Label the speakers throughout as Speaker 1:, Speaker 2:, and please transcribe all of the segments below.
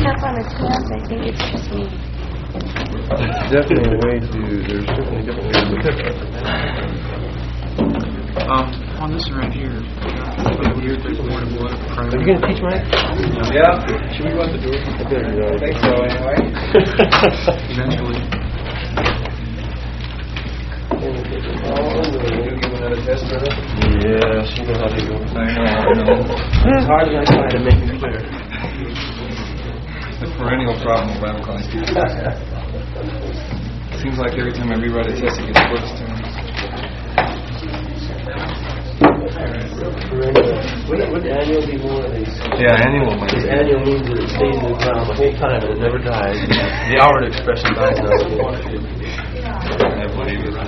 Speaker 1: picking up on a tent. I think it's just me.
Speaker 2: There's definitely different ways to look at it.
Speaker 3: On this one right here, are you going
Speaker 2: to teach, Mike?
Speaker 3: Yeah. Should we go out the door?
Speaker 2: I better do that.
Speaker 3: I think so, anyway. Eventually.
Speaker 2: You
Speaker 3: give another test, brother?
Speaker 2: Yeah, she knows how to go.
Speaker 3: I know.
Speaker 2: It's hard as I try to make it clear.
Speaker 3: The perennial problem with Bible college people. Seems like every time I rewrite a test, it gets worse to me.
Speaker 2: Would annual be more of these?
Speaker 3: Yeah, annual.
Speaker 2: Because annual means that it stays in the ground the whole time and it never dies. The outward expression dies now.
Speaker 3: I believe it.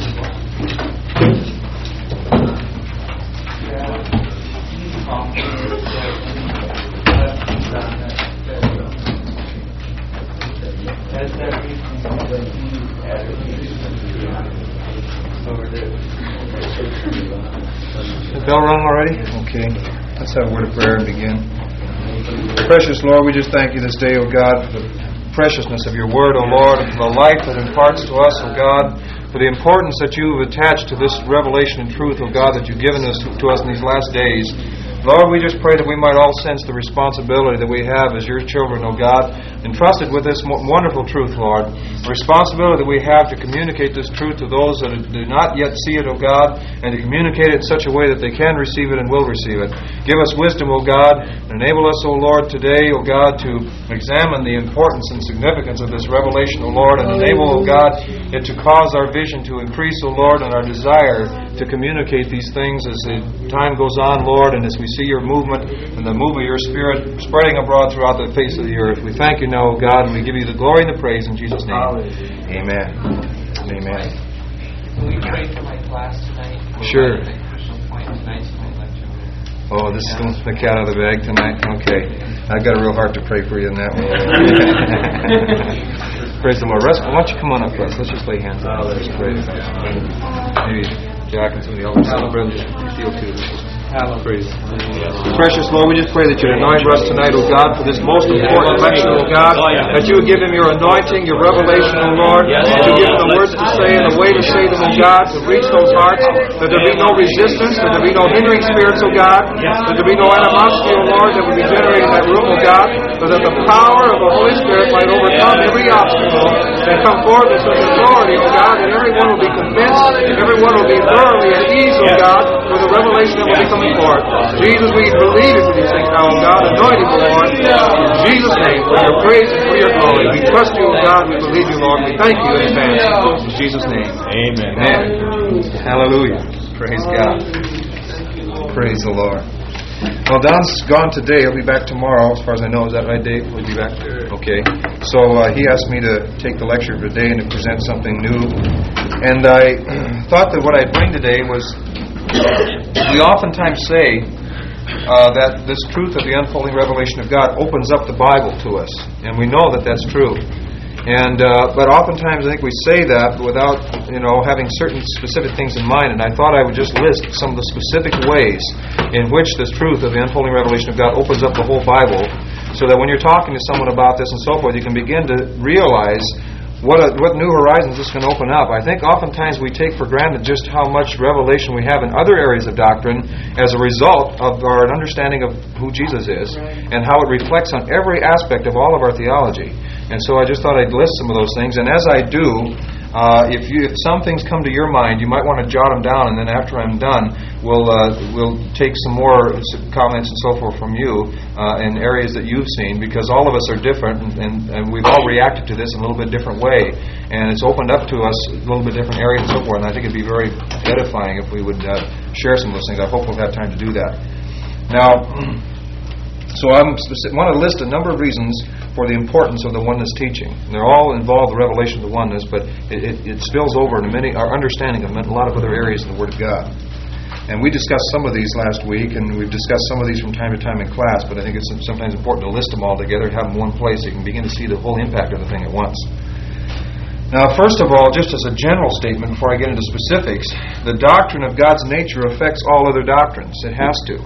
Speaker 3: The bell rung already? Okay. Let's have a word of prayer and begin. Precious Lord, we just thank you this day, O God, for the preciousness of your word, O Lord, and for the life that imparts to us, O God, for the importance that you have attached to this revelation and truth, O God, that you've given us to us in these last days. Lord, we just pray that we might all sense the responsibility that we have as your children, O God, entrusted with this wonderful truth, Lord. The responsibility that we have to communicate this truth to those that do not yet see it, O God, and to communicate it in such a way that they can receive it and will receive it. Give us wisdom, O God, and enable us, O Lord, today, O God, to examine the importance and significance of this revelation, O Lord, and enable, O God, it to cause our vision to increase, O Lord, and our desire to communicate these things as the time goes on, Lord, and as we see your movement and the move of your Spirit spreading abroad throughout the face of the earth. We thank you now, O God, and we give you the glory and the praise in Jesus' name. Amen. Amen.
Speaker 4: Can we pray for my class tonight?
Speaker 3: Sure.
Speaker 4: Lecture.
Speaker 3: Oh, this is the cat out of the bag tonight? Okay. I've got a real heart to pray for you in that one. Praise the Lord. Russ, why don't you come on up, Russ? Let's just lay hands on you. Let's pray. Maybe Jack and some of the elders. Brother, you feel too. Praise. Precious Lord, we just pray that you anoint Russ tonight, O God, for this most important lecture, O God, that you would give him your anointing, your revelation, O Lord, that you give him the words to say and a way to say them, O God, to reach those hearts, that there be no resistance, that there be no hindering spirits, O God, that there be no animosity, O Lord, that would be generated in that room, O God, but that the power of the Holy Spirit might overcome every obstacle and come forth with such authority, O God, that everyone will be convinced, everyone will be thoroughly at ease, O God, for the revelation that will be coming forth. Jesus, we believe in these things now, O God. Anoint him, Lord. In Jesus' name, for your praise and for your glory. We trust you, O God. We believe you, Lord. We thank you in advance. In Jesus' name. Amen. Amen. Hallelujah. Praise God. Praise the Lord. Well, Don's gone today. He'll be back tomorrow, as far as I know. Is that right, Dave? He'll be back? Okay. So he asked me to take the lecture for today and to present something new. And I thought that what I'd bring today was, we oftentimes say that this truth of the unfolding revelation of God opens up the Bible to us. And we know that that's true. And but oftentimes I think we say that without having certain specific things in mind. And I thought I would just list some of the specific ways in which this truth of the unfolding revelation of God opens up the whole Bible, so that when you're talking to someone about this and so forth, you can begin to realize what new horizons this can open up. I think oftentimes we take for granted just how much revelation we have in other areas of doctrine as a result of our understanding of who Jesus is and how it reflects on every aspect of all of our theology. And so I just thought I'd list some of those things. And as I do, if some things come to your mind, you might want to jot them down, and then after I'm done, we'll take some more comments and so forth from you in areas that you've seen, because all of us are different, and we've all reacted to this in a little bit different way, and it's opened up to us a little bit different areas and so forth. And I think it'd be very edifying if we would share some of those things. I hope we'll have time to do that. Now, so I want to list a number of reasons for the importance of the oneness teaching. They're all involved in the revelation of the oneness, but it spills over into our understanding of a lot of other areas in the Word of God. And we discussed some of these last week, and we've discussed some of these from time to time in class, but I think it's sometimes important to list them all together and have them in one place so you can begin to see the whole impact of the thing at once. Now, first of all, just as a general statement before I get into specifics, the doctrine of God's nature affects all other doctrines. It has to.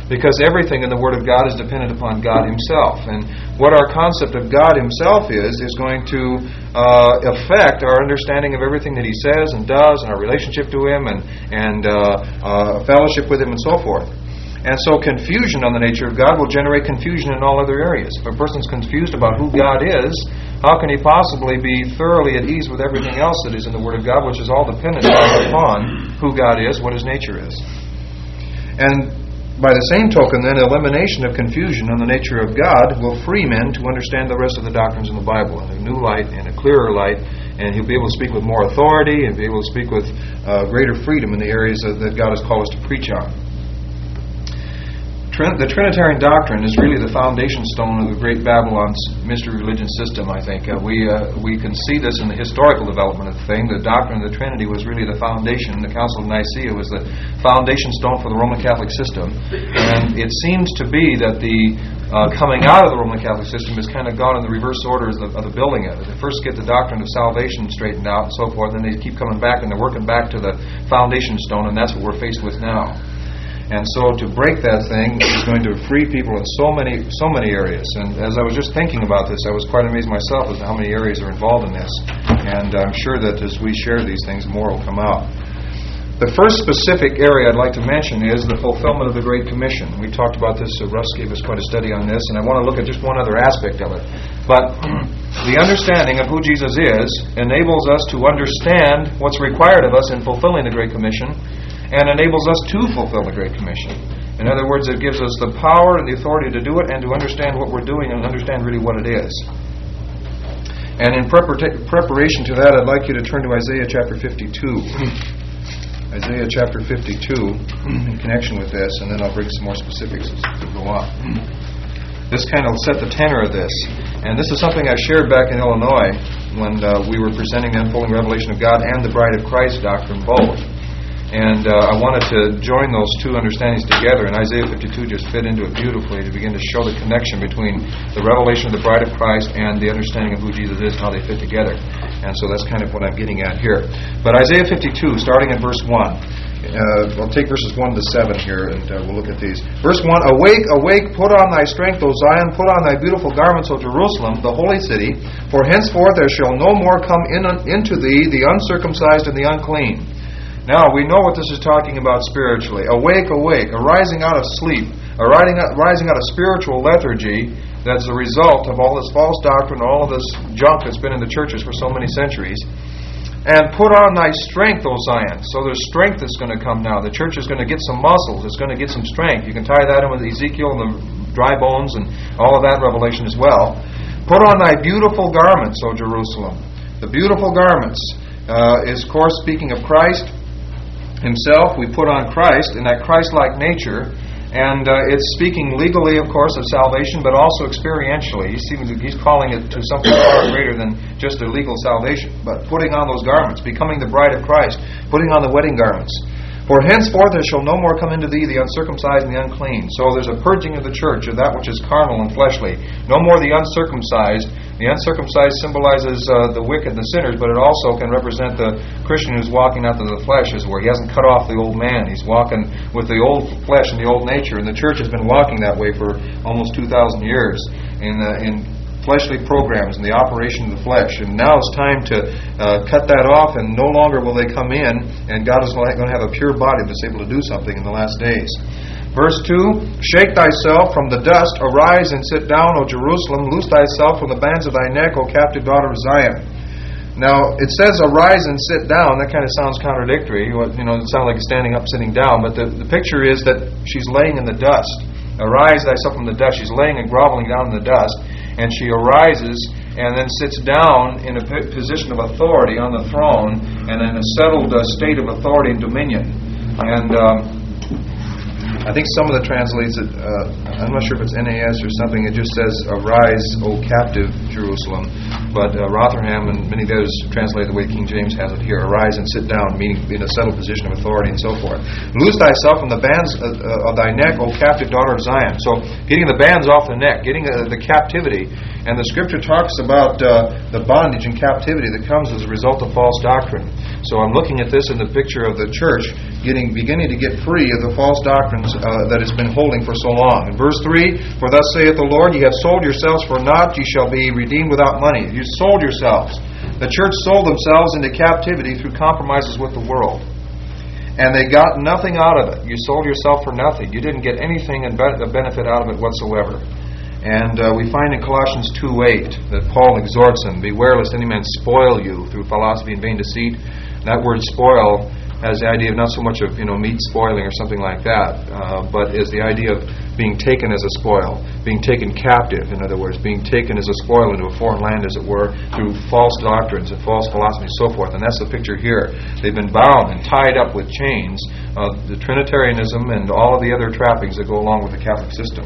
Speaker 3: because everything in the Word of God is dependent upon God Himself. And what our concept of God Himself is going to affect our understanding of everything that He says and does, and our relationship to Him, and fellowship with Him, and so forth. And so confusion on the nature of God will generate confusion in all other areas. If a person's confused about who God is, how can he possibly be thoroughly at ease with everything else that is in the Word of God, which is all dependent upon who God is, what His nature is? And by the same token, then, elimination of confusion on the nature of God will free men to understand the rest of the doctrines in the Bible in a new light, in a clearer light, and he'll be able to speak with more authority, and be able to speak with greater freedom in the areas that God has called us to preach on. The Trinitarian doctrine is really the foundation stone of the great Babylon's mystery religion system, I think. We can see this in the historical development of the thing. The doctrine of the Trinity was really the foundation. The Council of Nicaea was the foundation stone for the Roman Catholic system. And it seems to be that the coming out of the Roman Catholic system has kind of gone in the reverse order of the building of it. They first get the doctrine of salvation straightened out and so forth, and they keep coming back, and they're working back to the foundation stone, and that's what we're faced with now. And so to break that thing is going to free people in so many areas. And as I was just thinking about this, I was quite amazed myself as to how many areas are involved in this. And I'm sure that as we share these things, more will come out. The first specific area I'd like to mention is the fulfillment of the Great Commission. We talked about this, Russ gave us quite a study on this, and I want to look at just one other aspect of it. But the understanding of who Jesus is enables us to understand what's required of us in fulfilling the Great Commission, and enables us to fulfill the Great Commission. In other words, it gives us the power and the authority to do it, and to understand what we're doing, and understand really what it is. And in preparation to that, I'd like you to turn to Isaiah chapter 52. Isaiah chapter 52, in connection with this, and then I'll bring some more specifics as we go on. This kind of set the tenor of this. And this is something I shared back in Illinois when we were presenting the unfolding revelation of God and the Bride of Christ doctrine both. And I wanted to join those two understandings together, and Isaiah 52 just fit into it beautifully to begin to show the connection between the revelation of the Bride of Christ and the understanding of who Jesus is, how they fit together. And so that's kind of what I'm getting at here. But Isaiah 52, starting at verse 1. I'll take verses 1 to 7 here, and we'll look at these. Verse 1, Awake, awake, put on thy strength, O Zion, put on thy beautiful garments, O Jerusalem, the holy city, for henceforth there shall no more come into thee the uncircumcised and the unclean. Now, we know what this is talking about spiritually. Awake, awake, arising out of sleep, rising out of spiritual lethargy that's the result of all this false doctrine, all of this junk that's been in the churches for so many centuries. And put on thy strength, O Zion. So there's strength that's going to come now. The church is going to get some muscles. It's going to get some strength. You can tie that in with Ezekiel and the dry bones and all of that revelation as well. Put on thy beautiful garments, O Jerusalem. The beautiful garments is, of course, speaking of Christ Himself. We put on Christ in that Christ-like nature, and it's speaking legally, of course, of salvation, but also experientially. He's calling it to something far greater than just a legal salvation, but putting on those garments, becoming the bride of Christ, putting on the wedding garments. For henceforth there shall no more come into thee the uncircumcised and the unclean. So there's a purging of the church of that which is carnal and fleshly. No more the uncircumcised. The uncircumcised symbolizes the wicked, the sinners, but it also can represent the Christian who's walking after the flesh, is where he hasn't cut off the old man. He's walking with the old flesh and the old nature, and the church has been walking that way for almost 2,000 years in fleshly programs and the operation of the flesh. And now it's time to cut that off, and no longer will they come in, and God is going to have a pure body that's able to do something in the last days. Verse 2, Shake thyself from the dust, arise and sit down, O Jerusalem, loose thyself from the bands of thy neck, O captive daughter of Zion. Now, it says arise and sit down. That kind of sounds contradictory. It sounds like standing up, sitting down. But the picture is that she's laying in the dust. Arise thyself from the dust. She's laying and groveling down in the dust. And she arises and then sits down in a position of authority on the throne, and in a settled state of authority and dominion. And I think some of the translates it, I'm not sure if it's NAS or something, it just says, Arise, O captive Jerusalem. But Rotherham and many of those translate the way King James has it here. Arise and sit down, meaning in a settled position of authority and so forth. Loose thyself from the bands of thy neck, O captive daughter of Zion. So getting the bands off the neck, getting the captivity. And the Scripture talks about the bondage and captivity that comes as a result of false doctrine. So I'm looking at this in the picture of the church beginning to get free of the false doctrines that has been holding for so long. In verse 3, for thus saith the Lord, ye have sold yourselves for naught, ye shall be redeemed without money. You sold yourselves. The church sold themselves into captivity through compromises with the world. And they got nothing out of it. You sold yourself for nothing. You didn't get anything and the benefit out of it whatsoever. And we find in Colossians 2:8 that Paul exhorts them, beware lest any man spoil you through philosophy and vain deceit. That word spoil has the idea of not so much of meat spoiling or something like that, but is the idea of being taken as a spoil, being taken captive, in other words, being taken as a spoil into a foreign land, as it were, through false doctrines and false philosophy and so forth. And that's the picture here. They've been bound and tied up with chains of the Trinitarianism and all of the other trappings that go along with the Catholic system.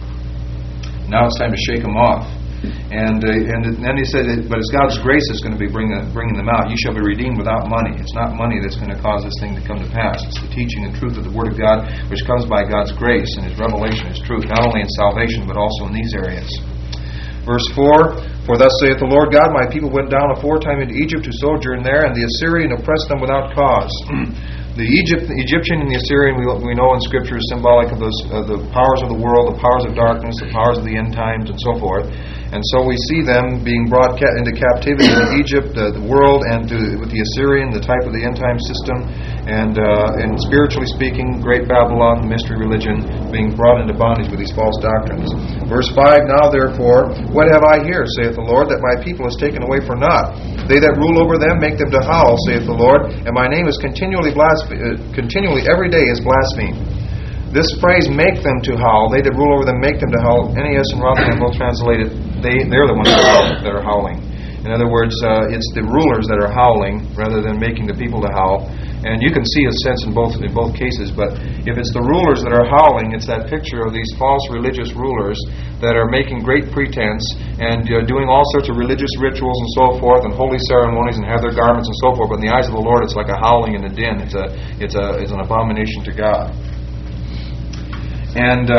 Speaker 3: Now it's time to shake them off. And then he said, but it's God's grace that's going to be bringing them out. You shall be redeemed without money. It's not money that's going to cause this thing to come to pass. It's the teaching and truth of the Word of God, which comes by God's grace, and His revelation is truth, not only in salvation, but also in these areas. Verse 4, for thus saith the Lord God, my people went down aforetime into Egypt to sojourn there, and the Assyrian oppressed them without cause. The Egyptian and the Assyrian, we know in Scripture, is symbolic of the powers of the world, the powers of darkness, the powers of the end times, and so forth. And so we see them being brought into captivity in Egypt, the world, and with the Assyrian, the type of the end time system, and spiritually speaking, great Babylon, the mystery religion, being brought into bondage with these false doctrines. Verse 5, now therefore, what have I here, saith the Lord, that my people is taken away for naught? They that rule over them make them to howl, saith the Lord, and my name is continually every day is blasphemed. This phrase, make them to howl, they that rule over them make them to howl, NAS and Rotherham both translate it, they're the ones that are howling. In other words, it's the rulers that are howling rather than making the people to howl. And you can see a sense in both cases, but if it's the rulers that are howling, it's that picture of these false religious rulers that are making great pretense and doing all sorts of religious rituals and so forth, and holy ceremonies, and have their garments and so forth. But in the eyes of the Lord, it's like a howling and a din. It's an abomination to God. And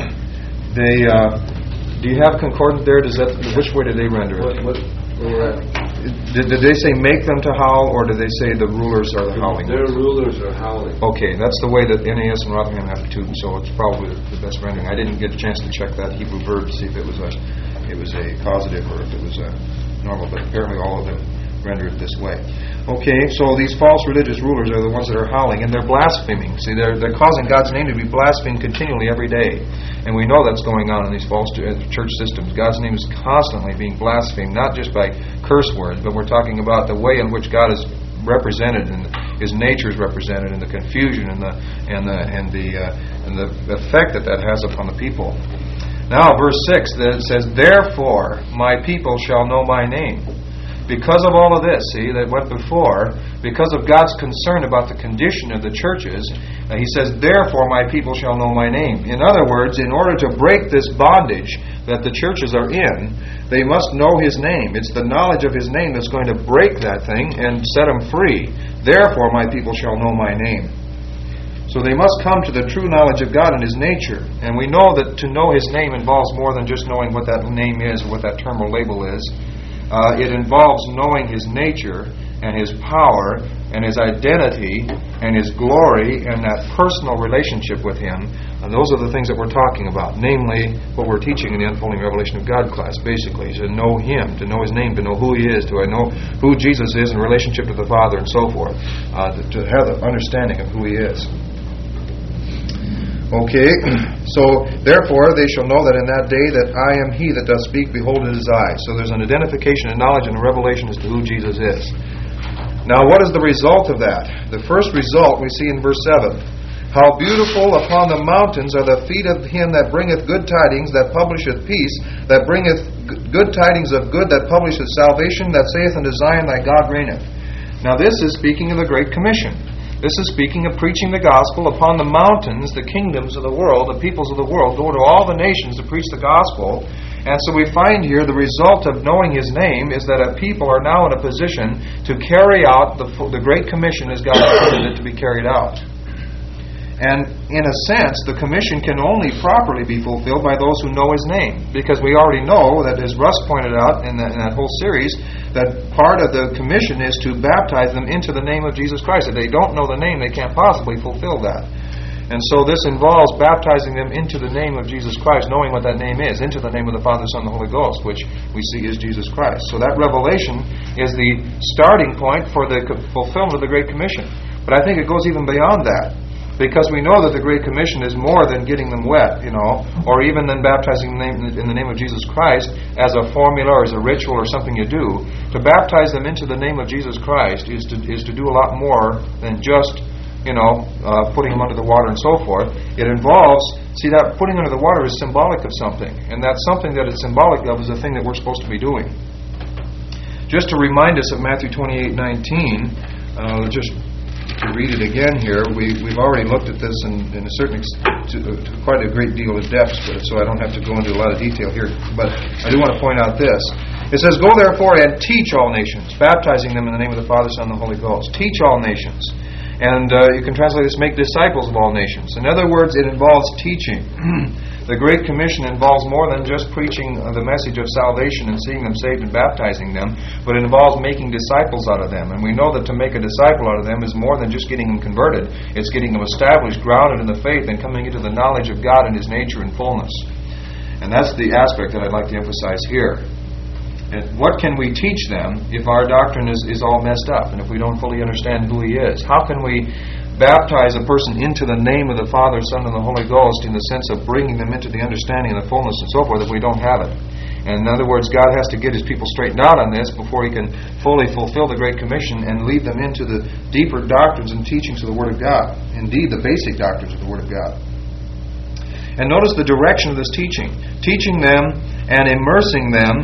Speaker 3: do you have concordant there? Which way did they render it? Did they say make them to howl, or did they say the rulers are the howling?
Speaker 2: Their rulers are howling.
Speaker 3: Okay, that's the way that NAS and Rotherham have it too, so it's probably the best rendering. I didn't get a chance to check that Hebrew verb to see if it was a causative or if it was a normal, but apparently all of them render it this way. Okay, so these false religious rulers are the ones that are howling, and they're blaspheming. See, they're causing God's name to be blasphemed continually every day. And we know that's going on in these false church systems. God's name is constantly being blasphemed, not just by curse words, but we're talking about the way in which God is represented and His nature is represented, and the confusion and the effect that has upon the people. Now, verse 6 that says, therefore my people shall know my name. Because of all of this, see, that went before, because of God's concern about the condition of the churches, He says, therefore my people shall know my name. In other words, in order to break this bondage that the churches are in, they must know His name. It's the knowledge of His name that's going to break that thing and set them free. Therefore my people shall know my name. So they must come to the true knowledge of God and His nature. And we know that to know His name involves more than just knowing what that name is or what that term or label is. It involves knowing His nature and His power and His identity and His glory and that personal relationship with Him. And those are the things that we're talking about. Namely, what we're teaching in the Unfolding Revelation of God class, basically, is to know Him, to know His name, to know who He is, to know who Jesus is in relationship to the Father and so forth, to have an understanding of who He is. Okay, so therefore they shall know that in that day that I am He that doth speak, behold it is I. So there's an identification and knowledge and a revelation as to who Jesus is. Now what is the result of that? The first result we see in verse 7. How beautiful upon the mountains are the feet of Him that bringeth good tidings, that publisheth peace, that bringeth good tidings of good, that publisheth salvation, that saith unto Zion, thy God reigneth. Now this is speaking of the Great Commission. This is speaking of preaching the gospel upon the mountains, the kingdoms of the world, the peoples of the world. Go to all the nations to preach the gospel. And so we find here the result of knowing His name is that a people are now in a position to carry out the Great Commission as God intended it to be carried out. And in a sense, the commission can only properly be fulfilled by those who know His name. Because we already know that, as Russ pointed out in that whole series, that part of the commission is to baptize them into the name of Jesus Christ. If they don't know the name, they can't possibly fulfill that. And so this involves baptizing them into the name of Jesus Christ, knowing what that name is, into the name of the Father, Son, and the Holy Ghost, which we see is Jesus Christ. So that revelation is the starting point for the fulfillment of the Great Commission. But I think it goes even beyond that, because we know that the Great Commission is more than getting them wet, or even than baptizing in the name of Jesus Christ as a formula or as a ritual or something you do. To baptize them into the name of Jesus Christ is to do a lot more than just putting them under the water and so forth. It involves, that putting under the water is symbolic of something, and that something that it's symbolic of is the thing that we're supposed to be doing. Just to remind us of Matthew 28:19, just to read it again here, we've already looked at this in a certain to quite a great deal of depth, so I don't have to go into a lot of detail here, but I do want to point out this. It says, "Go therefore and teach all nations, baptizing them in the name of the Father, Son, and the Holy Ghost." Teach all nations. And you can translate this, make disciples of all nations. In other words, it involves teaching. The Great Commission involves more than just preaching the message of salvation and seeing them saved and baptizing them, but it involves making disciples out of them. And we know that to make a disciple out of them is more than just getting them converted. It's getting them established, grounded in the faith, and coming into the knowledge of God and His nature in fullness. And that's the aspect that I'd like to emphasize here. And what can we teach them if our doctrine is all messed up and if we don't fully understand who He is? How can we baptize a person into the name of the Father, Son, and the Holy Ghost in the sense of bringing them into the understanding and the fullness and so forth if we don't have it? And in other words, God has to get His people straightened out on this before He can fully fulfill the Great Commission and lead them into the deeper doctrines and teachings of the Word of God. Indeed, the basic doctrines of the Word of God. And notice the direction of this teaching. Teaching them and immersing them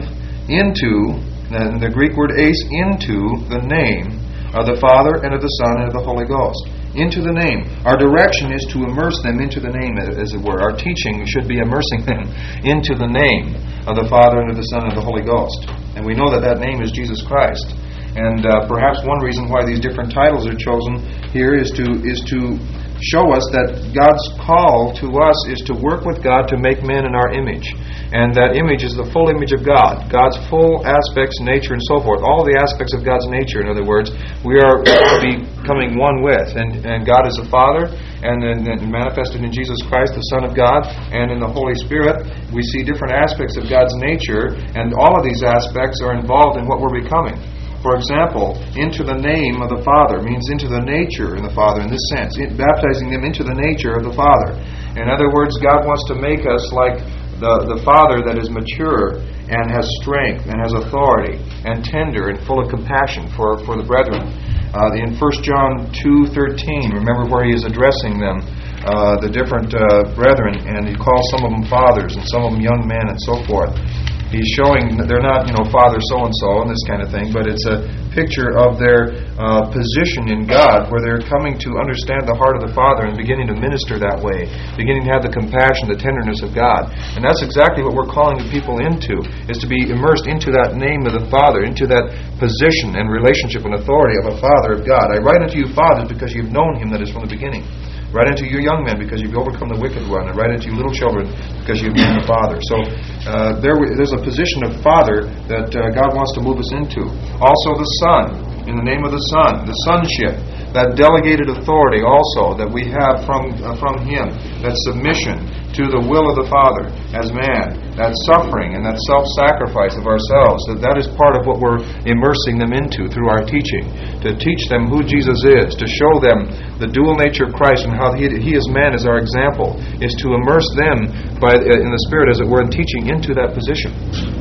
Speaker 3: into, the Greek word eis, into the name of the Father and of the Son and of the Holy Ghost. Into the name. Our direction is to immerse them into the name, as it were. Our teaching should be immersing them into the name of the Father and of the Son and of the Holy Ghost. And we know that that name is Jesus Christ. And perhaps one reason why these different titles are chosen here is to show us that God's call to us is to work with God to make man in our image. And that image is the full image of God, God's full aspects, nature, and so forth. All the aspects of God's nature, in other words, we are becoming one with. And God is the Father, and then manifested in Jesus Christ, the Son of God, and in the Holy Spirit. We see different aspects of God's nature, and all of these aspects are involved in what we're becoming. For example, into the name of the Father means into the nature in the Father in this sense, baptizing them into the nature of the Father. In other words, God wants to make us like the Father that is mature and has strength and has authority and tender and full of compassion for the brethren. In 1 John 2:13, remember where He is addressing them, the different brethren, and He calls some of them fathers and some of them young men and so forth. He's showing that they're not, Father so-and-so and this kind of thing, but it's a picture of their position in God, where they're coming to understand the heart of the Father and beginning to minister that way, beginning to have the compassion, the tenderness of God. And that's exactly what we're calling the people into, is to be immersed into that name of the Father, into that position and relationship and authority of a Father of God. I write unto you, fathers, because you've known Him that is from the beginning. Write unto you young men, because you've overcome the wicked one. And write unto you little children, because you've known the Father. So there's a position of Father that God wants to move us into. Also the Son, in the name of the Son, the sonship, that delegated authority also that we have from Him, that submission to the will of the Father as man, that suffering and that self-sacrifice of ourselves, that is part of what we're immersing them into through our teaching, to teach them who Jesus is, to show them the dual nature of Christ and how He as man is our example, is to immerse them in the Spirit, as it were, in teaching into that position.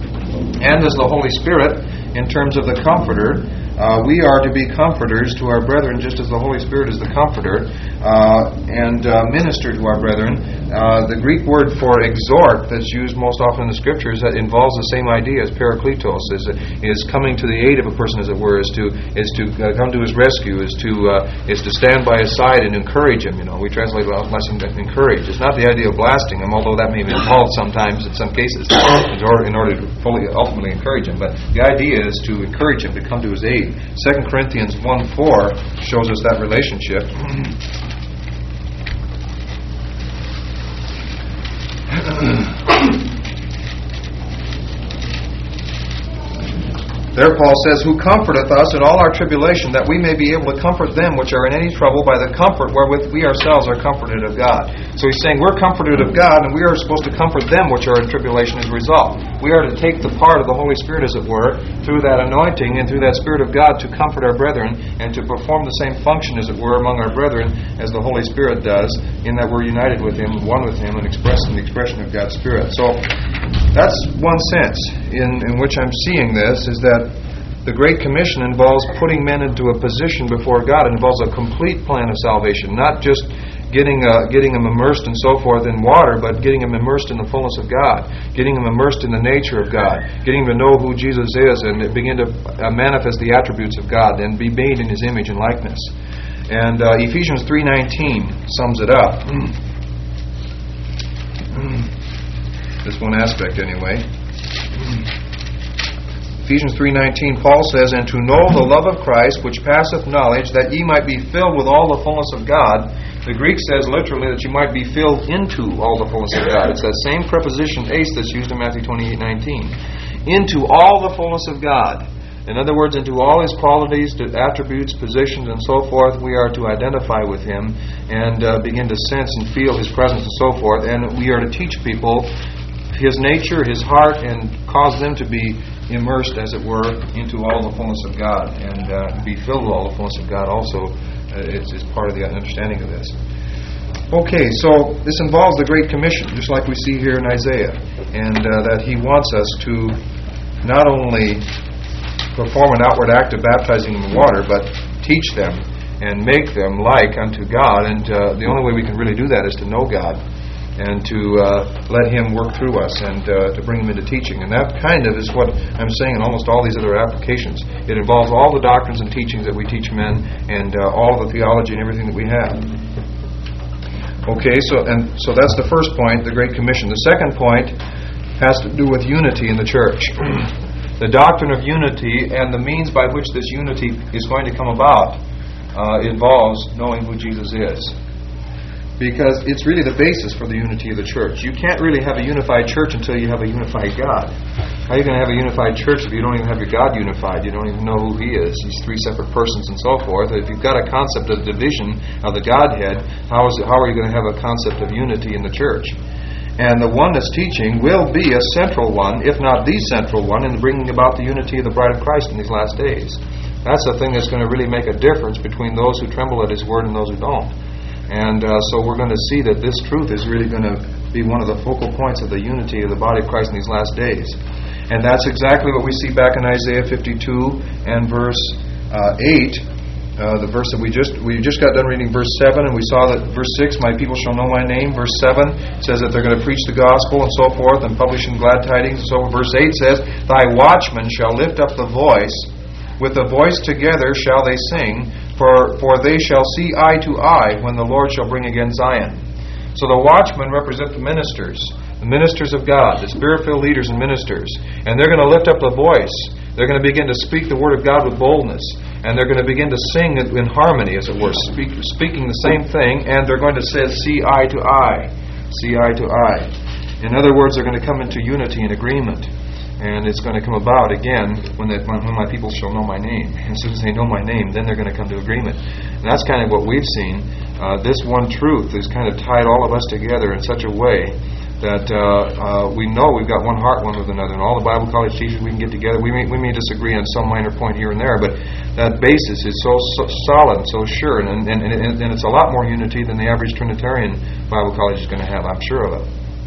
Speaker 3: And as the Holy Spirit, in terms of the Comforter, we are to be comforters to our brethren, just as the Holy Spirit is the Comforter, and minister to our brethren. The Greek word for exhort that's used most often in the Scriptures that involves the same idea as parakletos, is coming to the aid of a person, as it were, is to come to his rescue, is to stand by his side and encourage him. We translate the lesson to encourage. It's not the idea of blasting him, although that may be involved sometimes in some cases in order to fully ultimately encourage him. But the idea is to encourage him, to come to his aid. 2 Corinthians 1:4 shows us that relationship. There Paul says, who comforteth us in all our tribulation, that we may be able to comfort them which are in any trouble by the comfort wherewith we ourselves are comforted of God. So he's saying we're comforted of God, and we are supposed to comfort them which are in tribulation as a result. We are to take the part of the Holy Spirit, as it were, through that anointing and through that Spirit of God to comfort our brethren and to perform the same function, as it were, among our brethren as the Holy Spirit does, in that we're united with Him, one with Him, and expressing the expression of God's Spirit. So that's one sense in which I'm seeing this, is that the Great Commission involves putting men into a position before God. It involves a complete plan of salvation, not just getting them immersed and so forth in water, but getting them immersed in the fullness of God, getting them immersed in the nature of God, getting them to know who Jesus is and begin to manifest the attributes of God and be made in His image and likeness. And Ephesians 3:19 sums it up. This one aspect, anyway. Ephesians 3:19, Paul says, and to know the love of Christ, which passeth knowledge, that ye might be filled with all the fullness of God. The Greek says literally that you might be filled into all the fullness of God. It's that same preposition, eis, that's used in Matthew 28:19. Into all the fullness of God. In other words, into all His qualities, attributes, positions, and so forth, we are to identify with Him and begin to sense and feel His presence and so forth. And we are to teach people His nature, His heart, and cause them to be immersed, as it were, into all the fullness of God, and be filled with all the fullness of God also. It's part of the understanding of this. Okay, so this involves the Great Commission, just like we see here in Isaiah, and that He wants us to not only perform an outward act of baptizing them in water, but teach them and make them like unto God. And the only way we can really do that is to know God and to let Him work through us and to bring Him into teaching. And that kind of is what I'm saying in almost all these other applications. It involves all the doctrines and teachings that we teach men and all the theology and everything that we have. Okay, so that's the first point, the Great Commission. The second point has to do with unity in the church. The doctrine of unity and the means by which this unity is going to come about involves knowing who Jesus is. Because it's really the basis for the unity of the church. You can't really have a unified church until you have a unified God. How are you going to have a unified church if you don't even have your God unified? You don't even know who He is. He's three separate persons and so forth. If you've got a concept of division of the Godhead, how are you going to have a concept of unity in the church? And the oneness teaching will be a central one, if not the central one, in bringing about the unity of the bride of Christ in these last days. That's the thing that's going to really make a difference between those who tremble at His word and those who don't. And so we're going to see that this truth is really going to be one of the focal points of the unity of the body of Christ in these last days. And that's exactly what we see back in Isaiah 52 and verse 8. The verse that we just got done reading, verse 7, and we saw that verse 6, my people shall know my name. Verse 7 says that they're going to preach the gospel and so forth and publishing glad tidings and so forth. Verse 8 says, thy watchmen shall lift up the voice, with the voice together shall they sing, for they shall see eye to eye when the Lord shall bring again Zion. So the watchmen represent the ministers of God, the Spirit-filled leaders and ministers. And they're going to lift up the voice. They're going to begin to speak the Word of God with boldness. And they're going to begin to sing in harmony, as it were, speaking the same thing. And they're going to say, see eye to eye. See eye to eye. In other words, they're going to come into unity and agreement. And it's going to come about again when my people shall know my name. As soon as they know my name, then they're going to come to agreement. And that's kind of what we've seen. This one truth has kind of tied all of us together in such a way that we know we've got one heart one with another. And all the Bible college teachers, we can get together. We may disagree on some minor point here and there, but that basis is so solid, so sure, and it's a lot more unity than the average Trinitarian Bible college is going to have, I'm sure of it.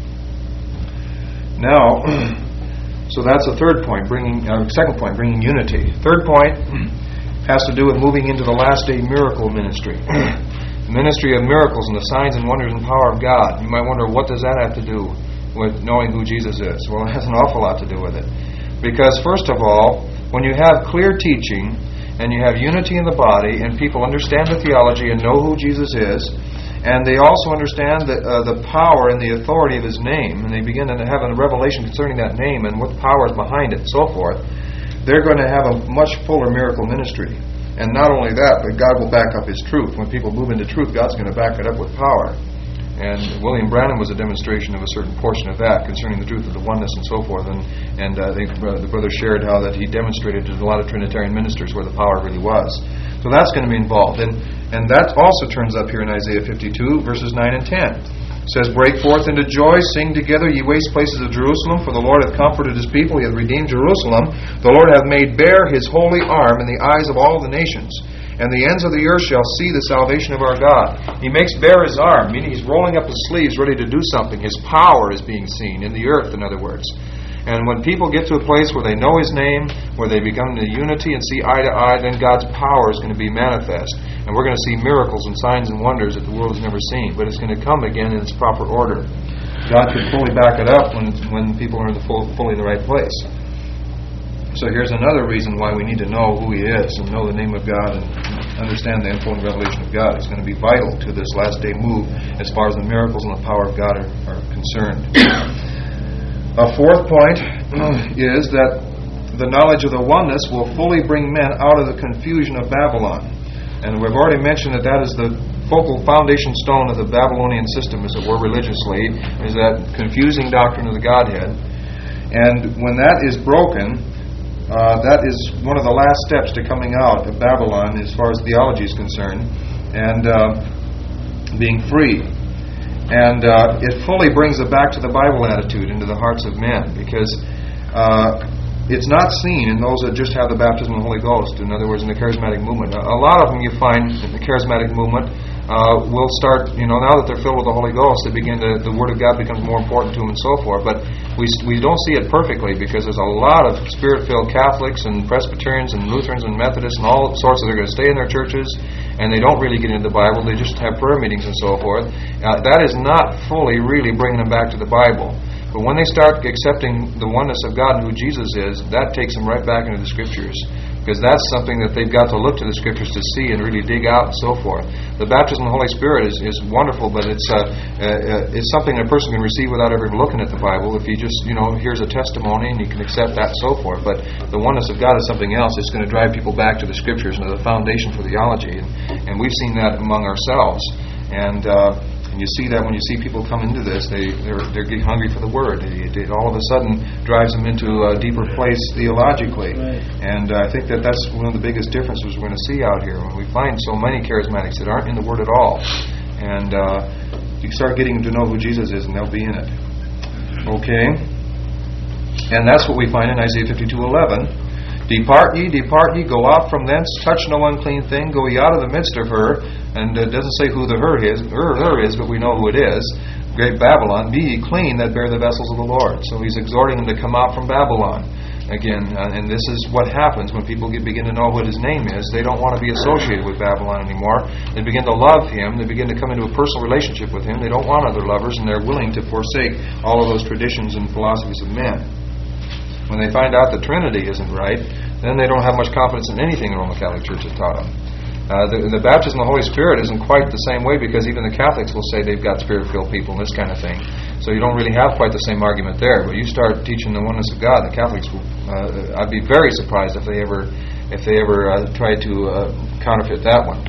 Speaker 3: Now, so that's the third point, second point, bringing unity. Third point has to do with moving into the last day miracle ministry. The ministry of miracles and the signs and wonders and power of God. You might wonder, what does that have to do with knowing who Jesus is? Well, it has an awful lot to do with it. Because first of all, when you have clear teaching and you have unity in the body and people understand the theology and know who Jesus is, and they also understand the power and the authority of His name, and they begin to have a revelation concerning that name and what power is behind it and so forth, they're going to have a much fuller miracle ministry. And not only that, but God will back up His truth. When people move into truth, God's going to back it up with power. And William Branham was a demonstration of a certain portion of that concerning the truth of the oneness and so forth. And I think the brother shared how that he demonstrated to a lot of Trinitarian ministers where the power really was. So that's going to be involved. And that also turns up here in Isaiah 52, verses 9 and 10. It says, "Break forth into joy, sing together, ye waste places of Jerusalem, for the Lord hath comforted His people, He hath redeemed Jerusalem. The Lord hath made bare His holy arm in the eyes of all the nations. And the ends of the earth shall see the salvation of our God." He makes bare His arm, meaning He's rolling up His sleeves ready to do something. His power is being seen in the earth, in other words. And when people get to a place where they know His name, where they become into unity and see eye to eye, then God's power is going to be manifest. And we're going to see miracles and signs and wonders that the world has never seen. But it's going to come again in its proper order. God can fully back it up when people are in fully in the right place. So here's another reason why we need to know who He is and know the name of God and understand the info and revelation of God. It's going to be vital to this last day move as far as the miracles and the power of God are concerned. A fourth point is that the knowledge of the oneness will fully bring men out of the confusion of Babylon. And we've already mentioned that is the focal foundation stone of the Babylonian system, as it were, religiously, is that confusing doctrine of the Godhead. And when that is broken, that is one of the last steps to coming out of Babylon as far as theology is concerned, and being free. And it fully brings it back to the Bible attitude into the hearts of men, because it's not seen in those that just have the baptism of the Holy Ghost. In other words, in the charismatic movement. A lot of them you find in the charismatic movement will start, now that they're filled with the Holy Ghost, the Word of God becomes more important to them and so forth. But we don't see it perfectly, because there's a lot of Spirit-filled Catholics and Presbyterians and Lutherans and Methodists and all sorts that are going to stay in their churches, and they don't really get into the Bible. They just have prayer meetings and so forth. That is not fully really bringing them back to the Bible. But when they start accepting the oneness of God and who Jesus is, that takes them right back into the Scriptures. Because that's something that they've got to look to the Scriptures to see and really dig out and so forth. The baptism of the Holy Spirit is wonderful, but it's something a person can receive without ever looking at the Bible. If you just, here's a testimony and you can accept that and so forth. But the oneness of God is something else. It's going to drive people back to the Scriptures and to the foundation for theology. And we've seen that among ourselves. And you see that when you see people come into this, they're getting hungry for the Word. It all of a sudden drives them into a deeper place theologically. Right. And I think that's one of the biggest differences we're going to see out here. When we find so many charismatics that aren't in the Word at all. And you start getting to know who Jesus is, and they'll be in it. Okay? And that's what we find in Isaiah 52:11. Depart ye, go out from thence, touch no unclean thing, go ye out of the midst of her. And it doesn't say who the her is, but we know who it is. Great Babylon, be ye clean that bear the vessels of the Lord. So he's exhorting them to come out from Babylon. Again, and this is what happens when people begin to know what His name is. They don't want to be associated with Babylon anymore. They begin to love Him. They begin to come into a personal relationship with Him. They don't want other lovers, and they're willing to forsake all of those traditions and philosophies of men. When they find out the Trinity isn't right, then they don't have much confidence in anything the Roman Catholic Church has taught them. The baptism of the Holy Spirit isn't quite the same way, because even the Catholics will say they've got Spirit-filled people and this kind of thing. So you don't really have quite the same argument there. But you start teaching the oneness of God, the Catholics will. I'd be very surprised if they ever try to counterfeit that one.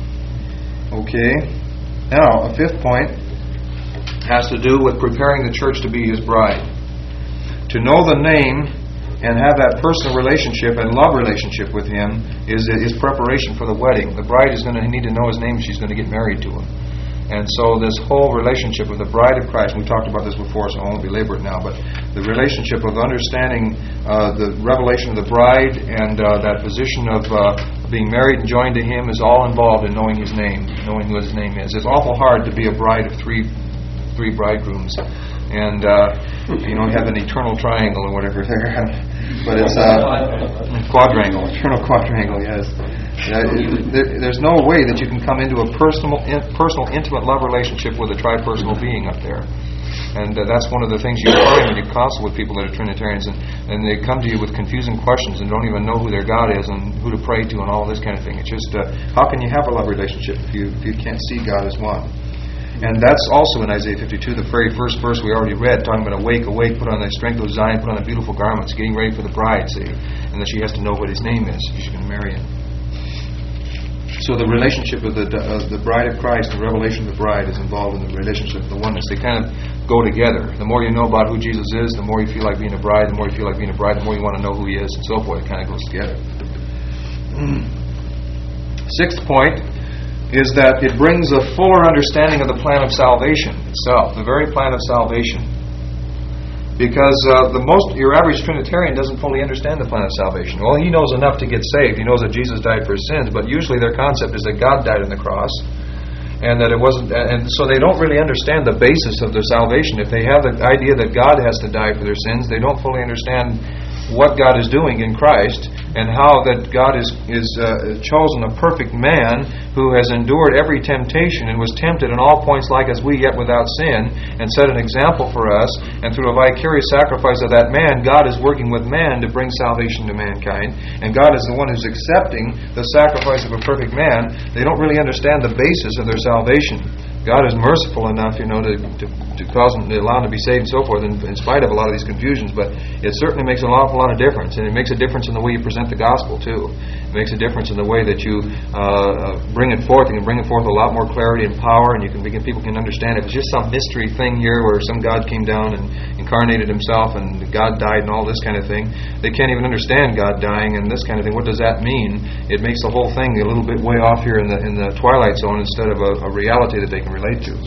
Speaker 3: Okay. Now, a fifth point has to do with preparing the church to be His bride. To know the name and have that personal relationship and love relationship with Him is preparation for the wedding. The bride is going to need to know His name if she's going to get married to Him. And so this whole relationship with the bride of Christ, we talked about this before, so I won't belabor it now, but the relationship of understanding the revelation of the bride and that position of being married and joined to Him is all involved in knowing His name, knowing who His name is. It's awful hard to be a bride of three bridegrooms. And, you have an eternal triangle or whatever there. But it's quadrangle, eternal quadrangle, yes. There's no way that you can come into a personal, intimate love relationship with a tri-personal being up there. And that's one of the things you find when you counsel with people that are Trinitarians, and they come to you with confusing questions and don't even know who their God is and who to pray to and all this kind of thing. It's just, how can you have a love relationship if you can't see God as one? And that's also in Isaiah 52, the very first verse we already read, talking about awake, put on the strength of Zion, put on the beautiful garments, getting ready for the bride, see? And that she has to know what His name is if she's going to marry Him. So the relationship of the bride of Christ, the revelation of the bride, is involved in the relationship of the oneness. They kind of go together. The more you know about who Jesus is, the more you feel like being a bride. The more you feel like being a bride, the more you want to know who He is, and so forth. It kind of goes together. Sixth point is that it brings a fuller understanding of the plan of salvation itself, the very plan of salvation. Because your average Trinitarian doesn't fully understand the plan of salvation. Well, he knows enough to get saved. He knows that Jesus died for his sins, but usually their concept is that God died on the cross, and that it wasn't. And so they don't really understand the basis of their salvation. If they have the idea that God has to die for their sins, they don't fully understand what God is doing in Christ, and how that God is chosen a perfect man who has endured every temptation and was tempted in all points like as we, yet without sin, and set an example for us. And through a vicarious sacrifice of that man, God is working with man to bring salvation to mankind. And God is the one who's accepting the sacrifice of a perfect man. They don't really understand the basis of their salvation. God is merciful enough, to cause them, to allow them to be saved and so forth, in spite of a lot of these confusions. But it certainly makes an awful lot of difference, and it makes a difference in the way you present the gospel too. It makes a difference in the way that you bring it forth. You can bring it forth with a lot more clarity and power, and people can understand. If it's just some mystery thing here where some God came down and incarnated Himself and God died and all this kind of thing, they can't even understand God dying and this kind of thing. What does that mean? It makes the whole thing a little bit way off here in the twilight zone instead of a reality that they can relate to.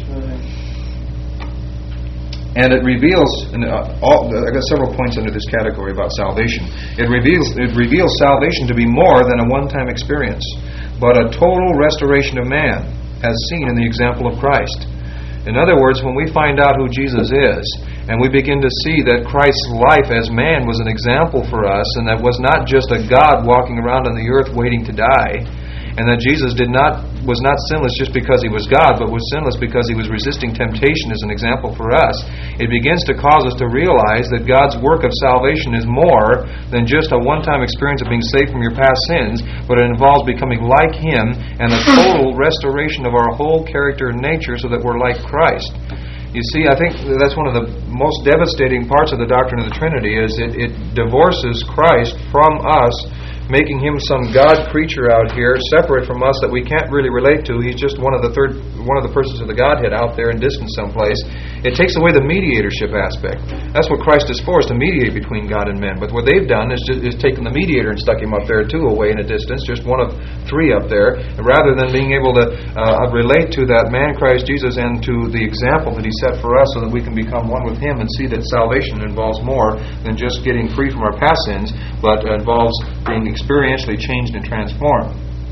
Speaker 3: And it reveals, I got several points under this category about salvation. It reveals salvation to be more than a one-time experience, but a total restoration of man, as seen in the example of Christ. In other words, when we find out who Jesus is, and we begin to see that Christ's life as man was an example for us, and that was not just a God walking around on the earth waiting to die, and that Jesus was not sinless just because He was God, but was sinless because He was resisting temptation as an example for us, it begins to cause us to realize that God's work of salvation is more than just a one-time experience of being saved from your past sins, but it involves becoming like Him and a total restoration of our whole character and nature so that we're like Christ. You see, I think that's one of the most devastating parts of the doctrine of the Trinity, is it divorces Christ from us, making Him some God creature out here, separate from us, that we can't really relate to. He's just one of the persons of the Godhead out there in distance someplace. It takes away the mediatorship aspect. That's what Christ is for, is to mediate between God and men. But what they've done is taken the mediator and stuck Him up there too, away in a distance, just one of three up there, rather than being able to relate to that man Christ Jesus and to the example that He set for us, so that we can become one with Him and see that salvation involves more than just getting free from our past sins, but involves being experientially changed and transformed.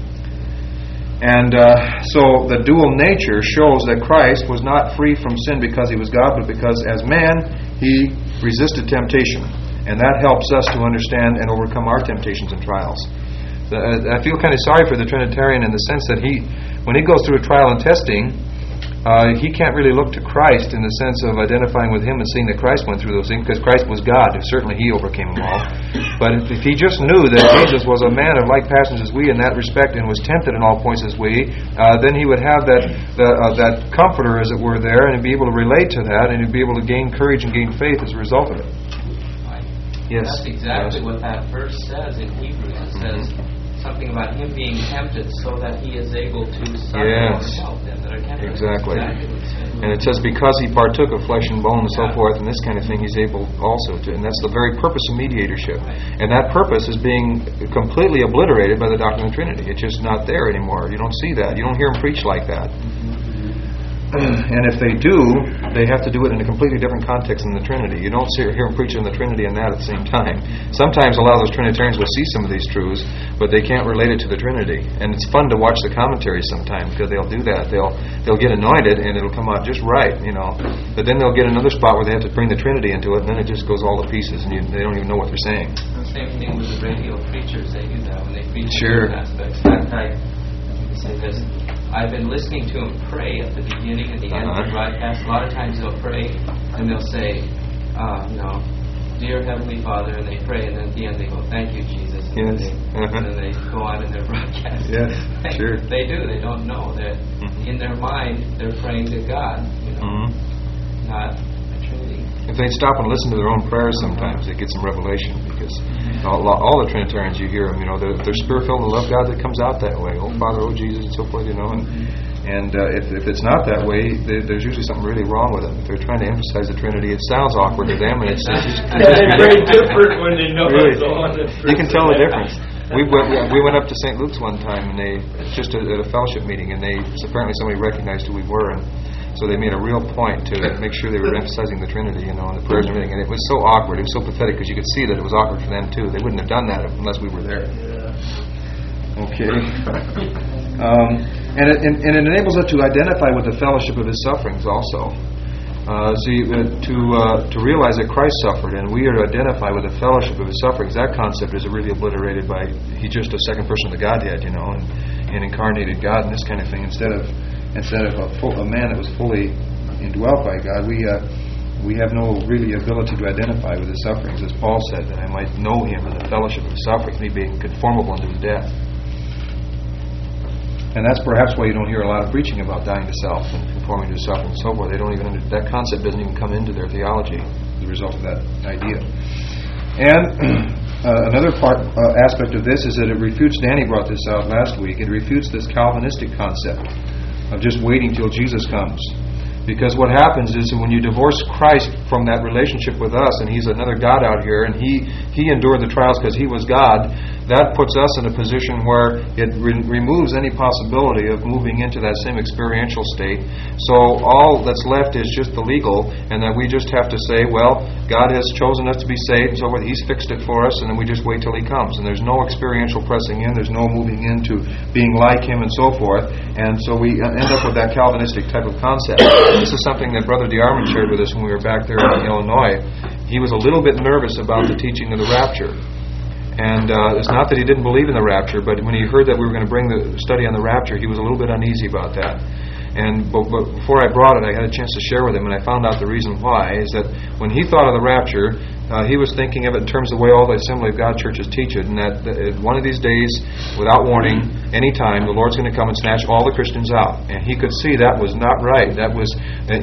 Speaker 3: And so the dual nature shows that Christ was not free from sin because He was God, but because as man He resisted temptation. And that helps us to understand and overcome our temptations and trials. I feel kind of sorry for the Trinitarian in the sense that when he goes through a trial and testing, he can't really look to Christ in the sense of identifying with Him and seeing that Christ went through those things, because Christ was God. Certainly He overcame them all. But if he just knew that Jesus was a man of like passions as we in that respect, and was tempted in all points as we, then he would have that comforter, as it were, there, and be able to relate to that, and he'd be able to gain courage and gain faith as a result of it. Yes.
Speaker 4: That's exactly what that verse says in Hebrews. It says something about Him being tempted so that He is able to suffer or help them that are tempted.
Speaker 3: Exactly. And it says because He partook of flesh and bone and so forth and this kind of thing, He's able also to. And that's the very purpose of mediatorship. And that purpose is being completely obliterated by the doctrine of the Trinity. It's just not there anymore. You don't see that. You don't hear Him preach like that. And if they do, they have to do it in a completely different context than the Trinity. You don't hear Him preaching the Trinity and that at the same time. Sometimes a lot of those Trinitarians will see some of these truths, but they can't relate it to the Trinity. And it's fun to watch the commentaries sometimes, because they'll do that. They'll get anointed and it'll come out just right, But then they'll get another spot where they have to bring the Trinity into it, and then it just goes all to pieces, and they don't even know what they're saying.
Speaker 4: Same thing with the radio preachers. They do that when they preach
Speaker 3: different
Speaker 4: aspects. In fact, I say this. I've been listening to them pray at the beginning and the end of the broadcast. A lot of times they'll pray and they'll say, Dear Heavenly Father, and they pray, and then at the end they go, Thank you, Jesus. And, and then they go on in their broadcast.
Speaker 3: Yes, sure.
Speaker 4: They do. They don't know that in their mind they're praying to God, not a Trinity.
Speaker 3: if they'd stop and listen to their own prayers sometimes, they'd get some revelation, because all the Trinitarians, you hear them, they're spirit-filled and love God that comes out that way. Oh, Father, oh, Jesus, and so forth, And if it's not that way, there's usually something really wrong with them. If they're trying to emphasize the Trinity, it sounds awkward to them, and it's
Speaker 2: very different when they know
Speaker 3: really,
Speaker 2: it's on.
Speaker 3: you can tell the difference. We went up to St. Luke's one time, and they just at a fellowship meeting, and apparently somebody recognized who we were, and so they made a real point to make sure they were emphasizing the Trinity, and the prayers and everything. And it was so awkward. It was so pathetic, because you could see that it was awkward for them too. They wouldn't have done that unless we were there. Okay. And it enables us to identify with the fellowship of His sufferings also. To realize that Christ suffered, and we are to identify with the fellowship of His sufferings. That concept is really obliterated by He's just a second person of the Godhead, and incarnated God and this kind of thing. Instead of a man that was fully indwelt by God, we have no really ability to identify with His sufferings, as Paul said, that I might know Him in the fellowship of His sufferings, me being conformable unto His death. And that's perhaps why you don't hear a lot of preaching about dying to self and conforming to suffering and so forth. They don't even that concept doesn't even come into their theology as a result of that idea. And another aspect of this is that it refutes. Danny brought this out last week. It refutes this Calvinistic concept of just waiting till Jesus comes. Because what happens is when you divorce Christ from that relationship with us, and He's another God out here, and He endured the trials because He was God, that puts us in a position where it removes any possibility of moving into that same experiential state. So all that's left is just the legal, and that we just have to say, well, God has chosen us to be saved, and so forth. He's fixed it for us, and then we just wait till He comes. And there's no experiential pressing in, there's no moving into being like Him and so forth. And so we end up with that Calvinistic type of concept. This is something that Brother DeArmond shared with us when we were back there in Illinois. He was a little bit nervous about the teaching of the rapture. And it's not that he didn't believe in the rapture, but when he heard that we were going to bring the study on the rapture, he was a little bit uneasy about that. And but before I brought it, I had a chance to share with him, and I found out the reason why, is that when he thought of the rapture, he was thinking of it in terms of the way all the Assembly of God churches teach it, and that one of these days, without warning, any time, the Lord's going to come and snatch all the Christians out. And he could see that was not right. That was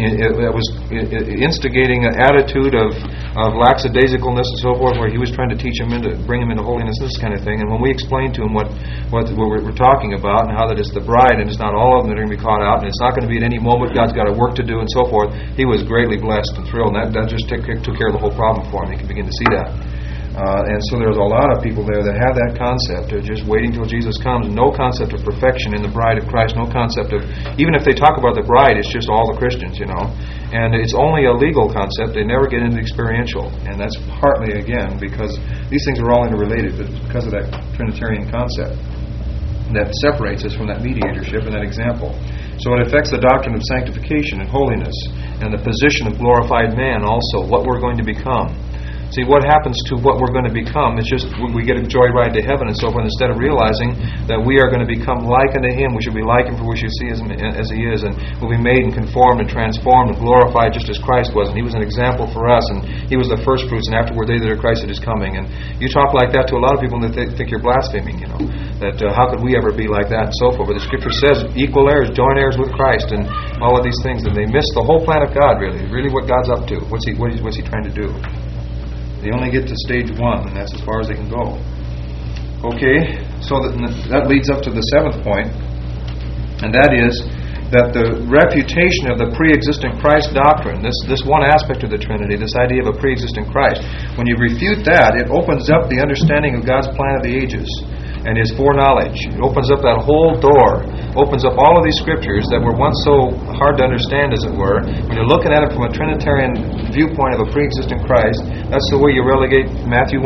Speaker 3: instigating an attitude of lackadaisicalness and so forth, where he was trying to bring him into holiness, this kind of thing. And when we explained to him what we're talking about, and how that it's the bride, and it's not all of them that are going to be caught out, and it's not going to be at any moment, God's got a work to do, and so forth, he was greatly blessed and thrilled. And that just took care of the whole problem for him. He can begin to see that. And so there's a lot of people there that have that concept of just waiting till Jesus comes. No concept of perfection in the bride of Christ. No concept of, even if they talk about the bride, it's just all the Christians, And it's only a legal concept. They never get into experiential. And that's partly, again, because these things are all interrelated, but it's because of that Trinitarian concept that separates us from that mediatorship and that example. So it affects the doctrine of sanctification and holiness and the position of glorified man also, what we're going to become. See, what happens to what we're going to become is just we get a joyride to heaven and so forth, instead of realizing that we are going to become like unto Him. We should be like Him, for we should see as He is, and we'll be made and conformed and transformed and glorified just as Christ was. And He was an example for us, and He was the first fruits, and afterward they that are Christ that is coming. And you talk like that to a lot of people, and they think you're blaspheming, that how could we ever be like that and so forth. But the Scripture says equal heirs, joint heirs with Christ, and all of these things, and they miss the whole plan of God, really what God's up to. What's He trying to do? They only get to stage 1, and that's as far as they can go. Okay, so that leads up to the 7th point, and that is that the refutation of the pre-existent Christ doctrine, this one aspect of the Trinity, this idea of a pre-existent Christ, when you refute that, it opens up the understanding of God's plan of the ages and His foreknowledge. It opens up that whole door, opens up all of these Scriptures that were once so hard to understand, as it were. When you're looking at it from a Trinitarian viewpoint of a pre-existent Christ, that's the way you relegate Genesis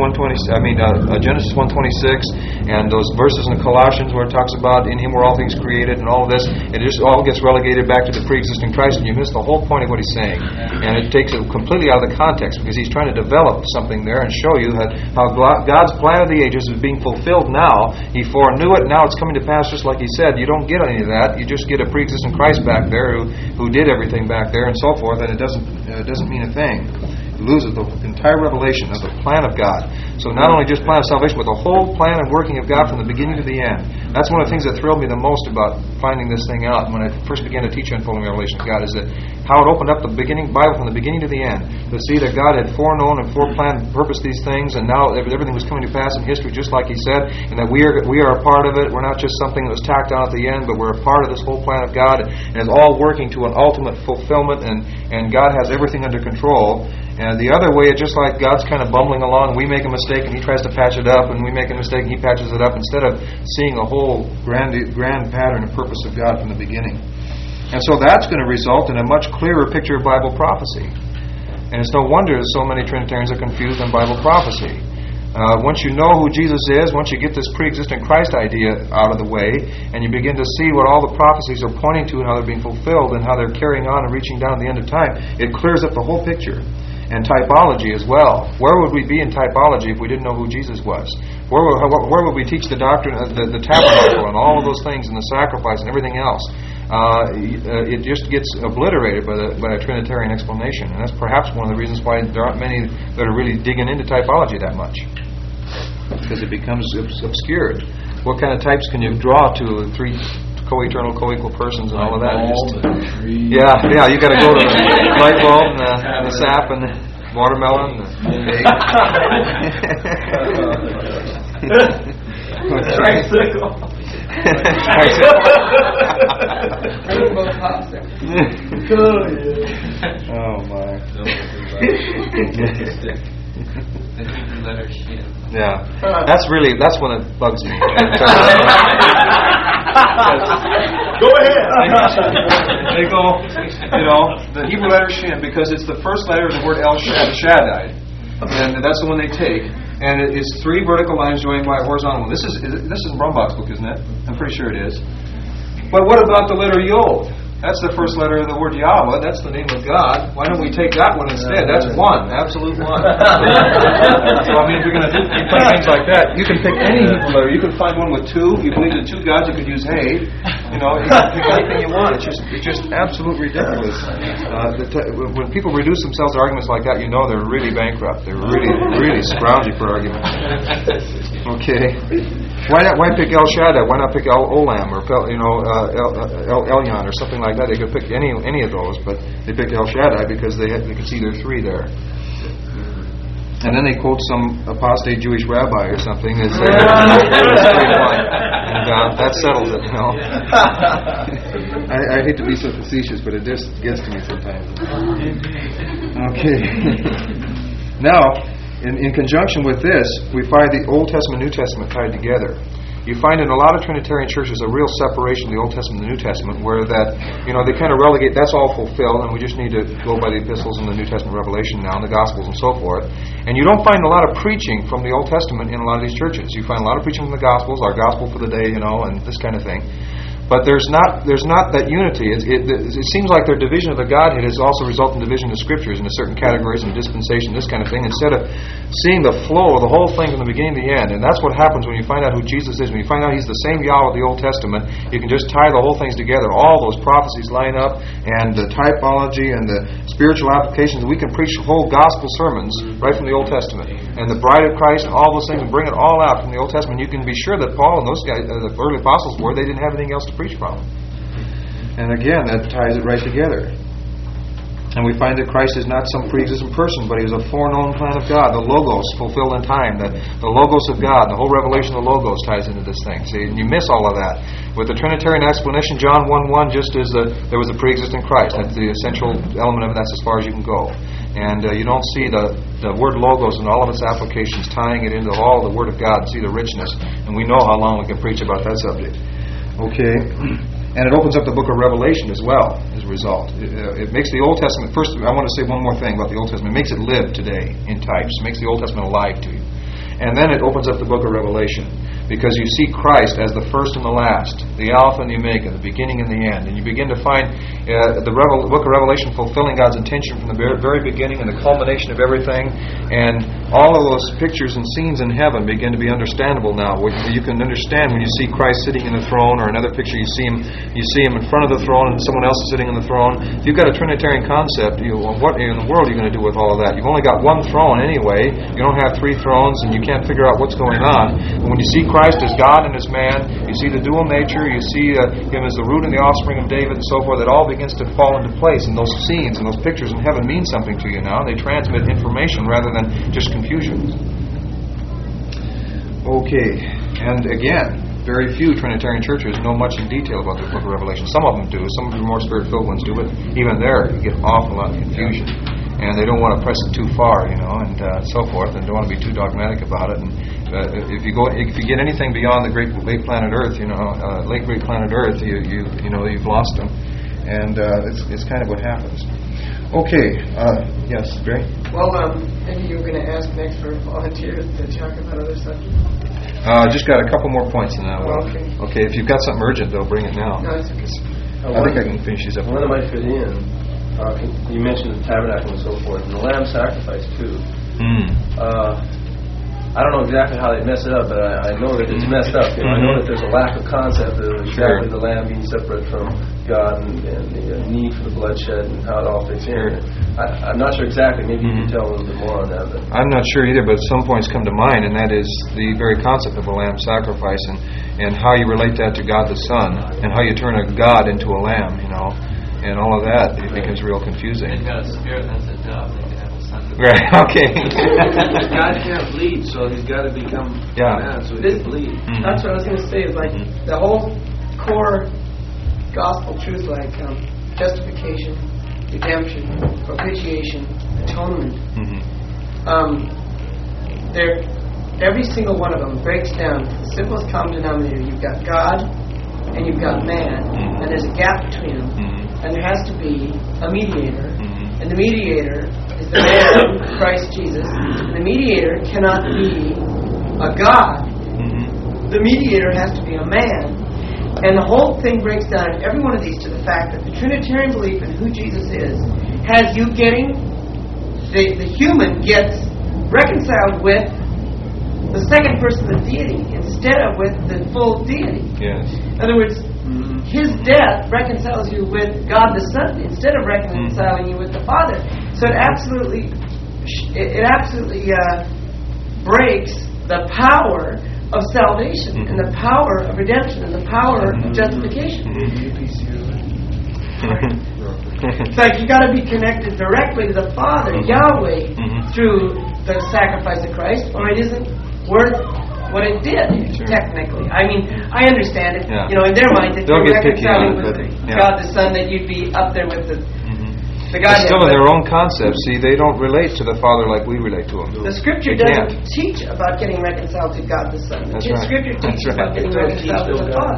Speaker 3: 1:26, and those verses in Colossians where it talks about in Him were all things created and all of this. It just all gets relegated back to the pre-existing Christ, and you miss the whole point of what He's saying. And it takes it completely out of the context, because He's trying to develop something there and show you how God's plan of the ages is being fulfilled now. He foreknew it, now it's coming to pass just like He said. You don't get any of that. You just get a pre-existent Christ back there who did everything back there and so forth, and it doesn't mean a thing. loses the entire revelation of the plan of God. So not only just plan of salvation, but the whole plan and working of God from the beginning to the end. That's one of the things that thrilled me the most about finding this thing out when I first began to teach unfolding revelation of God, is that how it opened up the Bible from the beginning to the end, to see that God had foreknown and foreplanned and purposed these things, and now everything was coming to pass in history just like He said, and that we are a part of it. We're not just something that was tacked on at the end, but we're a part of this whole plan of God, and it's all working to an ultimate fulfillment, and God has everything under control. And the other way, it's just like God's kind of bumbling along. We make a mistake and He tries to patch it up, and we make a mistake and He patches it up, instead of seeing the whole grand pattern and purpose of God from the beginning. And so that's going to result in a much clearer picture of Bible prophecy. And it's no wonder that so many Trinitarians are confused on Bible prophecy. Once you know who Jesus is, once you get this pre-existent Christ idea out of the way, and you begin to see what all the prophecies are pointing to and how they're being fulfilled and how they're carrying on and reaching down to the end of time, it clears up the whole picture. And typology as well. Where would we be in typology if we didn't know who Jesus was? Where would we teach the doctrine of the tabernacle and all of those things and the sacrifice and everything else? It just gets obliterated by a Trinitarian explanation. And that's perhaps one of the reasons why there aren't many that are really digging into typology that much. Because it becomes obscured. What kind of types can you draw to three co-eternal, co-equal persons and all of that? Yeah, you got to go to the light bulb and the sap and the watermelon and the
Speaker 4: Tricycle.
Speaker 3: Oh my.
Speaker 4: The Hebrew letter Shin.
Speaker 3: Yeah, that's when it bugs me.
Speaker 2: Go ahead.
Speaker 3: They go, the Hebrew letter Shin, because it's the first letter of the word El Shaddai, and that's the one they take. And it's three vertical lines joined by a horizontal one. This is Brumbach's book, isn't it? I'm pretty sure it is. But what about the letter Yod? That's the first letter of the word Yahweh. That's the name of God. Why don't we take that one instead? That's one, absolute one. So if you're going to do things like that, you can pick any Hebrew letter. You can find one with two. You believe in two gods, you could use Hey. You can pick anything you want. It's just absolutely ridiculous. When people reduce themselves to arguments like that, they're really bankrupt. They're really scroungy for arguments. Okay. Why pick El Shaddai? Why not pick El Olam or El Elyon or something like that? They could pick any of those, but they picked El Shaddai because they could see there are three there. And then they quote some apostate Jewish rabbi or something and say, and that settles it. I hate to be so facetious, but it just gets to me sometimes. Okay. Now, in conjunction with this, we find the Old Testament and New Testament tied together. You find in a lot of Trinitarian churches a real separation of the Old Testament and the New Testament, where they kind of relegate, that's all fulfilled, and we just need to go by the epistles and the New Testament revelation now, and the Gospels and so forth. And you don't find a lot of preaching from the Old Testament in a lot of these churches. You find a lot of preaching from the Gospels, our Gospel for the day, and this kind of thing. But there's not that unity. It seems like their division of the Godhead has also resulted in division of Scriptures into certain categories and dispensation, this kind of thing, instead of seeing the flow of the whole thing from the beginning to the end. And that's what happens when you find out who Jesus is. When you find out He's the same Yahweh of the Old Testament, you can just tie the whole things together. All those prophecies line up, and the typology and the spiritual applications. We can preach whole gospel sermons right from the Old Testament. And the bride of Christ and all those things, and bring it all out from the Old Testament. You can be sure that Paul and those guys, the early apostles they didn't have anything else to preach from. And again, that ties it right together. And we find that Christ is not some pre-existent person, but He was a foreknown plan of God, the Logos fulfilled in time, the Logos of God, the whole revelation of the Logos ties into this thing. See, and you miss all of that. With the Trinitarian explanation, John 1:1, just as there was a pre-existent Christ. That's the essential element of it. That's as far as you can go. And you don't see the word Logos and all of its applications tying it into all the Word of God and see the richness. And we know how long we can preach about that subject. Okay. And it opens up the book of Revelation as well, as a result. It makes the Old Testament... First, I want to say one more thing about the Old Testament. It makes it live today in types. It makes the Old Testament alive to you. And then it opens up the book of Revelation, because you see Christ as the first and the last, the Alpha and the Omega, the beginning and the end. And you begin to find the book of Revelation fulfilling God's intention from the very beginning and the culmination of everything. And all of those pictures and scenes in heaven begin to be understandable now. You can understand when you see Christ sitting in the throne, or another picture you see him in front of the throne and someone else is sitting on the throne. If you've got a Trinitarian concept, what in the world are you going to do with all of that? You've only got one throne anyway. You don't have three thrones, and you can't figure out what's going on. But when you see Christ as God and as man, you see the dual nature, you see Him as the root and the offspring of David and so forth, it all begins to fall into place, and those scenes and those pictures in heaven mean something to you now. They transmit information rather than just confusion. Okay, and again, very few Trinitarian churches know much in detail about the book of Revelation. Some of them do, some of the more Spirit-filled ones do, but even there you get an awful lot of confusion. And they don't want to press it too far, and so forth, and don't want to be too dogmatic about it. And if you get anything beyond the great planet Earth, great planet Earth, you've lost them, and it's kind of what happens. Okay, yes, Barry?
Speaker 5: Well, maybe you were going to ask next for volunteers to talk about other subjects.
Speaker 3: Just got a couple more points in that one. Okay, if you've got something urgent, though, bring it now.
Speaker 5: No, it's okay.
Speaker 3: I think I can finish these up.
Speaker 2: One that might fit in. You mentioned the tabernacle and so forth, and the lamb sacrifice too. I don't know exactly how they mess it up, but I know that it's messed up. I know that there's a lack of concept of exactly the lamb being separate from God and the need for the bloodshed and how it all fits in. I'm not sure exactly. Maybe you can tell a little bit more on that. But
Speaker 3: I'm not sure either, but some points come to mind, and that is the very concept of a lamb sacrifice and how you relate that to God the Son and how you turn a God into a lamb, and all of that. It becomes real confusing.
Speaker 4: They've got a spirit that's a dove. They can have a son.
Speaker 3: Right, okay.
Speaker 2: God can't bleed, so He's got to become a man so He can bleed.
Speaker 5: That's what I was going to say, is like the whole core gospel truths like justification, redemption, propitiation, atonement. Every single one of them breaks down to the simplest common denominator. You've got God and you've got man, and there's a gap between them, and there has to be a mediator, and the mediator is the man, Christ Jesus. And the mediator cannot be a God. The mediator has to be a man. And the whole thing breaks down in every one of these to the fact that the Trinitarian belief in who Jesus is has you getting, the human gets reconciled with the second person of the deity instead of with the full deity.
Speaker 3: Yes.
Speaker 5: In other words, His death reconciles you with God the Son instead of reconciling you with the Father. So it absolutely breaks the power of salvation and the power of redemption and the power of justification. It's like you got to be connected directly to the Father, Yahweh, through the sacrifice of Christ, or it isn't worth what it did, technically. I mean, I understand it, in their mind, that you're reconciling with God the Son, that you'd be up there with the Godhead.
Speaker 3: Still in their own concept, see, they don't relate to the Father like we relate to Him.
Speaker 5: The Scripture doesn't teach about getting reconciled to God the Son. The Scripture teaches about getting reconciled to the Father.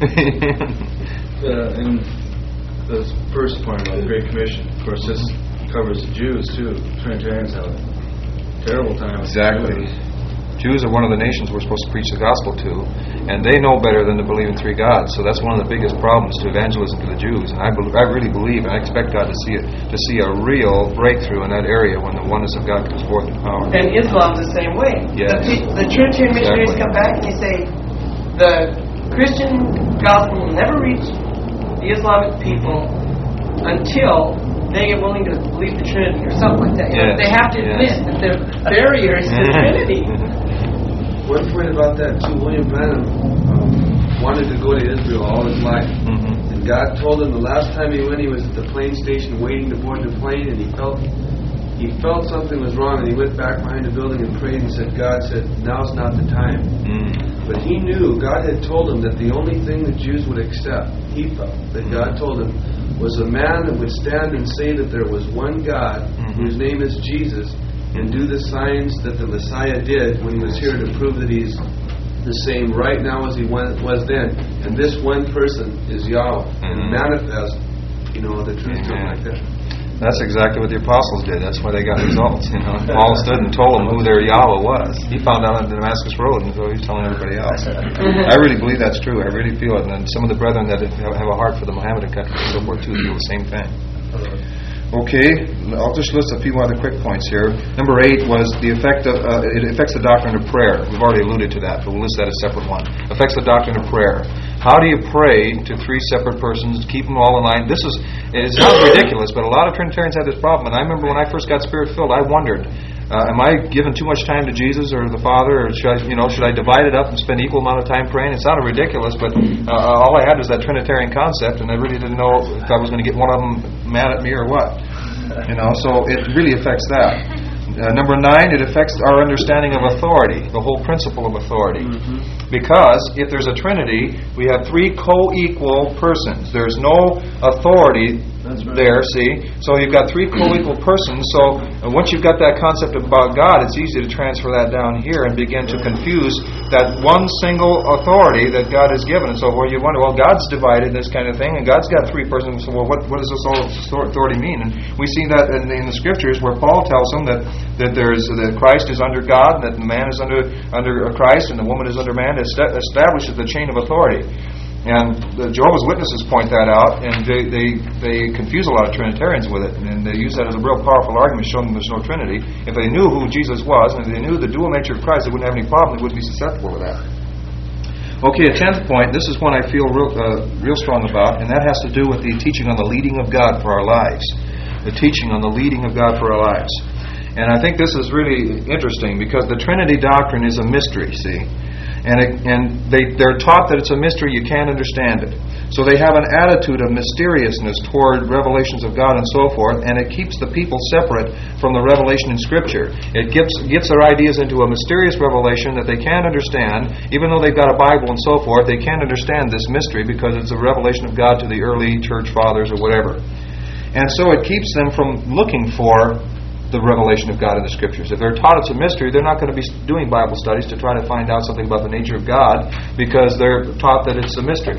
Speaker 6: In the first point about the Great Commission, of course, this covers the Jews too. Trinitarians have a terrible time.
Speaker 3: Exactly. Jews are one of the nations we're supposed to preach the gospel to, and they know better than to believe in three gods. So that's one of the biggest problems to evangelism to the Jews. And I really believe, and I expect God to see a real breakthrough in that area when the oneness of God comes forth in power.
Speaker 5: And Islam's the same way.
Speaker 3: Yes.
Speaker 5: The Trinitarian missionaries come back and they say the Christian gospel will never reach the Islamic people until they get willing to believe the Trinity or something like that. They have to admit that the barrier is the Trinity.
Speaker 6: One point about that too, William Branham wanted to go to Israel all his life. And God told him the last time he went, he was at the plane station waiting to board the plane, and he felt something was wrong, and he went back behind the building and prayed and said, God said, now's not the time. But he knew, God had told him that the only thing the Jews would accept, he felt, that God told him, was a man that would stand and say that there was one God, whose name is Jesus, and do the signs that the Messiah did when he was here to prove that he's the same right now as he was then. And this one person is Yahweh. And manifest, the truth to him like that.
Speaker 3: That's exactly what the apostles did. That's why they got results. Paul stood and told them who their Yahweh was. He found out on the Damascus Road, and so he's telling everybody else. I really believe that's true. I really feel it. And some of the brethren that have a heart for the Mohammedan country and so forth too feel the same thing. Okay, I'll just list a few other quick points here. Number 8 was the effect of it affects the doctrine of prayer. We've already alluded to that, but we'll list that as a separate one. Affects the doctrine of prayer. How do you pray to 3 separate persons, keep them all in line? It sounds ridiculous, but a lot of Trinitarians have this problem. And I remember when I first got Spirit-filled, I wondered, am I giving too much time to Jesus or the Father, or should I divide it up and spend equal amount of time praying? It sounded ridiculous, but all I had was that Trinitarian concept, and I really didn't know if I was going to get one of them mad at me or what. So it really affects that. Number 9, it affects our understanding of authority, the whole principle of authority. Because if there's a Trinity, we have 3 co-equal persons. There's no authority there, see? So you've got 3 co-equal persons. So once you've got that concept about God, it's easy to transfer that down here and begin to confuse that one single authority that God has given. And so where you wonder, well, God's divided this kind of thing, and God's got 3 persons. So what does this all authority mean? And we see that in the Scriptures where Paul tells them that Christ is under God, that the man is under Christ, and the woman is under man. It establishes the chain of authority. And the Jehovah's Witnesses point that out, and they confuse a lot of Trinitarians with it, and they use that as a real powerful argument, showing them there's no Trinity. If they knew who Jesus was, and if they knew the dual nature of Christ, they wouldn't have any problem. They wouldn't be susceptible to that. Okay, a 10th point. This is one I feel real strong about, and that has to do with the teaching on the leading of God for our lives. The teaching on the leading of God for our lives. And I think this is really interesting, because the Trinity doctrine is a mystery, see? And they're taught that it's a mystery, you can't understand it. So they have an attitude of mysteriousness toward revelations of God and so forth, and it keeps the people separate from the revelation in Scripture. It gets their ideas into a mysterious revelation that they can't understand. Even though they've got a Bible and so forth, they can't understand this mystery because it's a revelation of God to the early church fathers or whatever. And so it keeps them from looking for the revelation of God in the Scriptures. If they're taught it's a mystery, they're not going to be doing Bible studies to try to find out something about the nature of God, because they're taught that it's a mystery.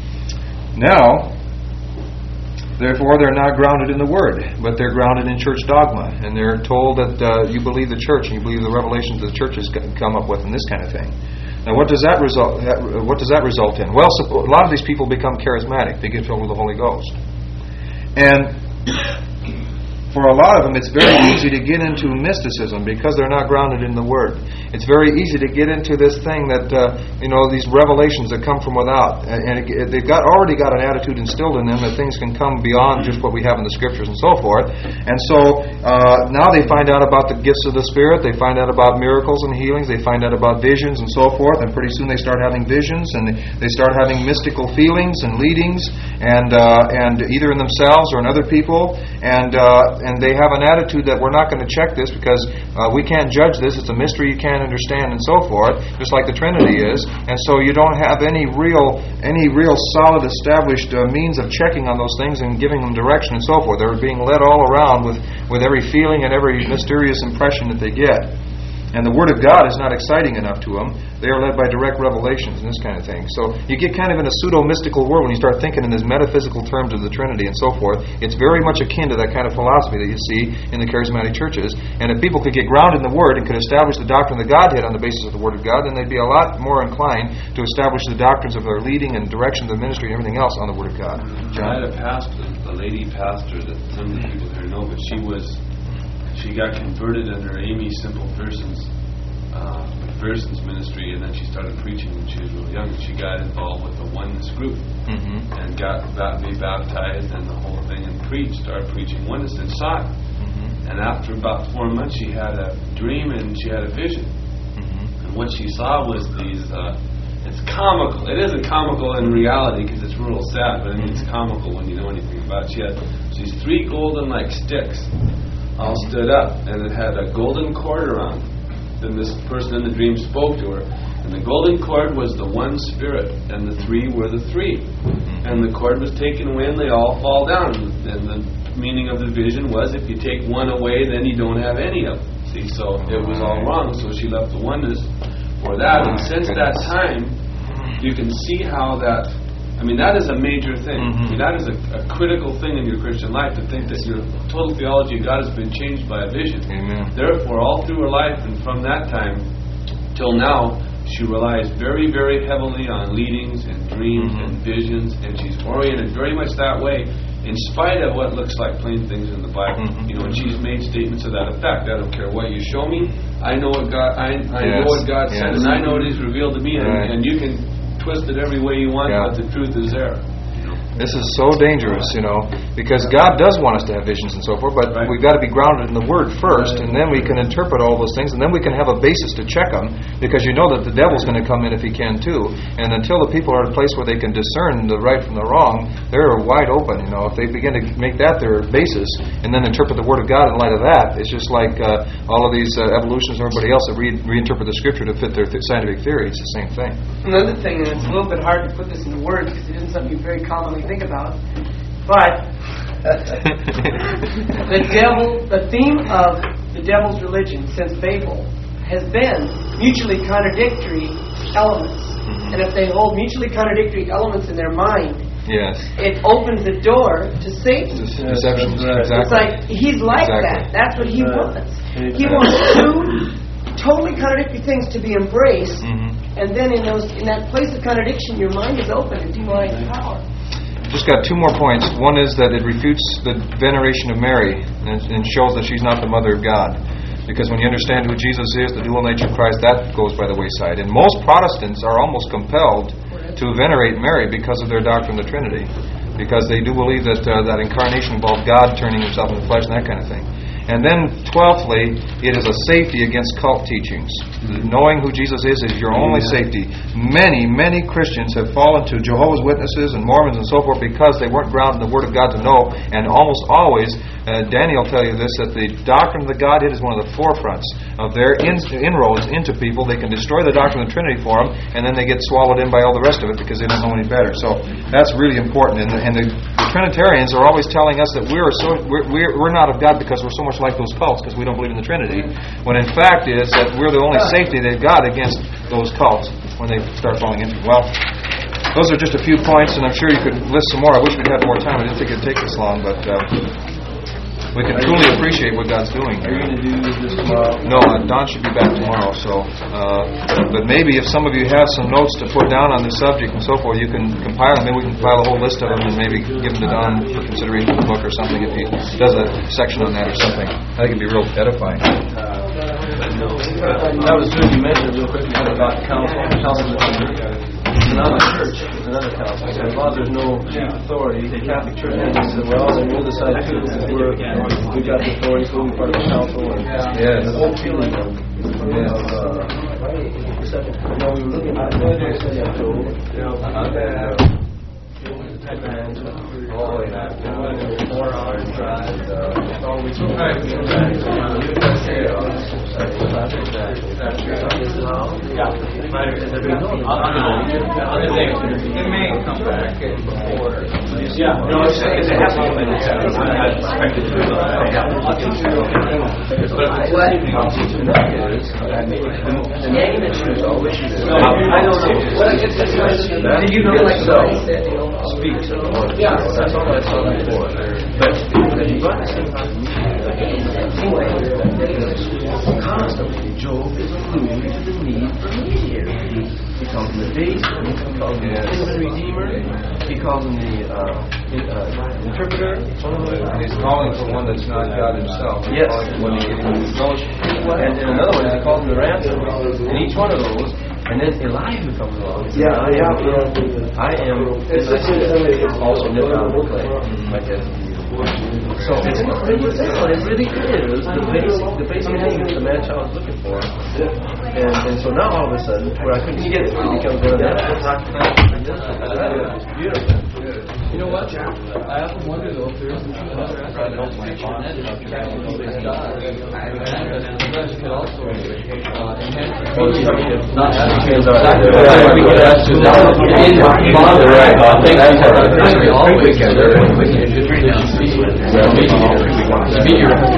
Speaker 3: Now, therefore, they're not grounded in the Word, but they're grounded in church dogma, and they're told that you believe the church and you believe the revelations the church has come up with and this kind of thing. Now, what does that result in? Well, a lot of these people become charismatic. They get filled with the Holy Ghost. And for a lot of them, it's very easy to get into mysticism because they're not grounded in the Word. It's very easy to get into this thing that, these revelations that come from without. And they've already got an attitude instilled in them that things can come beyond just what we have in the Scriptures and so forth. And so now they find out about the gifts of the Spirit. They find out about miracles and healings. They find out about visions and so forth. And pretty soon they start having visions, and they start having mystical feelings and leadings, and either in themselves or in other people. And they have an attitude that we're not going to check this because we can't judge this. It's a mystery you can't understand and so forth, just like the Trinity is. And so you don't have any real solid established means of checking on those things and giving them direction and so forth. They're being led all around with every feeling and every mysterious impression that they get. And the Word of God is not exciting enough to them. They are led by direct revelations and this kind of thing. So you get kind of in a pseudo-mystical world when you start thinking in these metaphysical terms of the Trinity and so forth. It's very much akin to that kind of philosophy that you see in the charismatic churches. And if people could get grounded in the Word and could establish the doctrine of the Godhead on the basis of the Word of God, then they'd be a lot more inclined to establish the doctrines of their leading and direction of the ministry and everything else on the Word of God.
Speaker 6: I had a lady pastor that some of the people here know, but she got converted under Amy Simple Person's ministry, and then she started preaching when she was real young. She got involved with the oneness group and got me baptized and the whole thing, and started preaching oneness and saw it. And after about 4 months, she had a dream and she had a vision. And what she saw was these. It's comical. It isn't comical in reality because it's real sad, but it's comical when you know anything about it. She had these 3 golden sticks all stood up, and it had a golden cord around it. Then this person in the dream spoke to her, and the golden cord was the one Spirit, and the 3 were the 3. And the cord was taken away, and they all fall down. And the meaning of the vision was, if you take one away, then you don't have any of them. See, so it was all wrong. So she left the oneness for that. And since that time, you can see how that I mean, that is a major thing.
Speaker 3: Mm-hmm.
Speaker 6: I mean, that is a critical thing in your Christian life, to think that your total theology of God has been changed by a vision.
Speaker 3: Amen.
Speaker 6: Therefore, all through her life and from that time till now, she relies very, very heavily on leadings and dreams and visions, and she's oriented very much that way, in spite of what looks like plain things in the Bible. You know, and she's made statements to that effect. I don't care what you show me. I know what God. I know what God said, and I know what He's revealed to me, and you can twist it every way you want, but the truth is there.
Speaker 3: This is so dangerous, you know, because God does want us to have visions and so forth, but we've got to be grounded in the Word first, and then we can interpret all those things, and then we can have a basis to check them, because you know that the devil's going to come in if he can too. And until the people are at a place where they can discern the right from the wrong, they're wide open, you know. If they begin to make that their basis, and then interpret the Word of God in light of that, it's just like all of these evolutionists and everybody else that reinterpret the Scripture to fit their scientific theory. It's the same thing.
Speaker 5: Another thing, and it's a little bit hard to put this into words because it isn't something you very commonly think about, but the theme of the devil's religion since Babel has been mutually contradictory elements. And if they hold mutually contradictory elements in their mind, it opens the door to Satan.
Speaker 3: Deception. Exactly.
Speaker 5: It's like he's like that. That's what he wants. He wants two totally contradictory things to be embraced, and then in that place of contradiction, your mind is open to demonic power.
Speaker 3: Just got two more points. One is that it refutes the veneration of Mary and shows that she's not the mother of God. Because when you understand who Jesus is, the dual nature of Christ, that goes by the wayside. And most Protestants are almost compelled to venerate Mary because of their doctrine of the Trinity. Because they do believe that that incarnation involved God turning Himself into flesh and that kind of thing. And then, 12thly, it is a safety against cult teachings. Knowing who Jesus is your only safety. Many, many Christians have fallen to Jehovah's Witnesses and Mormons and so forth because they weren't grounded in the Word of God to know. And almost always, Daniel will tell you this, that the doctrine of the Godhead is one of the forefronts of their inroads into people. They can destroy the doctrine of the Trinity for them, and then they get swallowed in by all the rest of it because they don't know any better. So that's really important. And the Trinitarians are always telling us that we're not of God because we're so much like those cults because we don't believe in the Trinity, when in fact is that we're the only safety they've got against those cults when they start falling into. Well, those are just a few points, and I'm sure you could list some more. I wish we'd had more time. I didn't think it'd take this long, but we can truly appreciate what God's doing.
Speaker 2: Are you going to do this tomorrow?
Speaker 3: No, Don should be back tomorrow. So, but maybe if some of you have some notes to put down on the subject and so forth, you can compile them. Maybe we can compile a whole list of them and maybe give them to Don for consideration of the book or something. If he does a section on that or something, I think it'd be real edifying.
Speaker 2: That was good. You mentioned real quick about council. It's another church. It's another council. So as long as there's no chief authority, the Catholic Church said, well, then we'll decide too. We've got the authority, so we'll be part of the council. And the whole feeling of now we were looking at the 4-hour drive.
Speaker 4: It may come back before.
Speaker 2: Yeah, no, it has to be like that. I expected to. The magnitude is always. I don't know. Do you know like so? Speak to the Lord. Yeah, that's all I saw before. But you got to see constantly, Job is alluding to the need for mediators. He calls him the base, he calls him the redeemer, he calls him the interpreter.
Speaker 3: He's calling for one that's not God Himself.
Speaker 2: Yes.
Speaker 3: And
Speaker 2: in another one, he calls him the ransom. And each one of those. And then Elijah comes along. I am also knit out of clay. So it really is the basic thing that the man-child is looking for. And so now all of a sudden, where I couldn't get it, it becomes one of that. It's beautiful.
Speaker 7: You know what? I often wonder though if there isn't could also enhance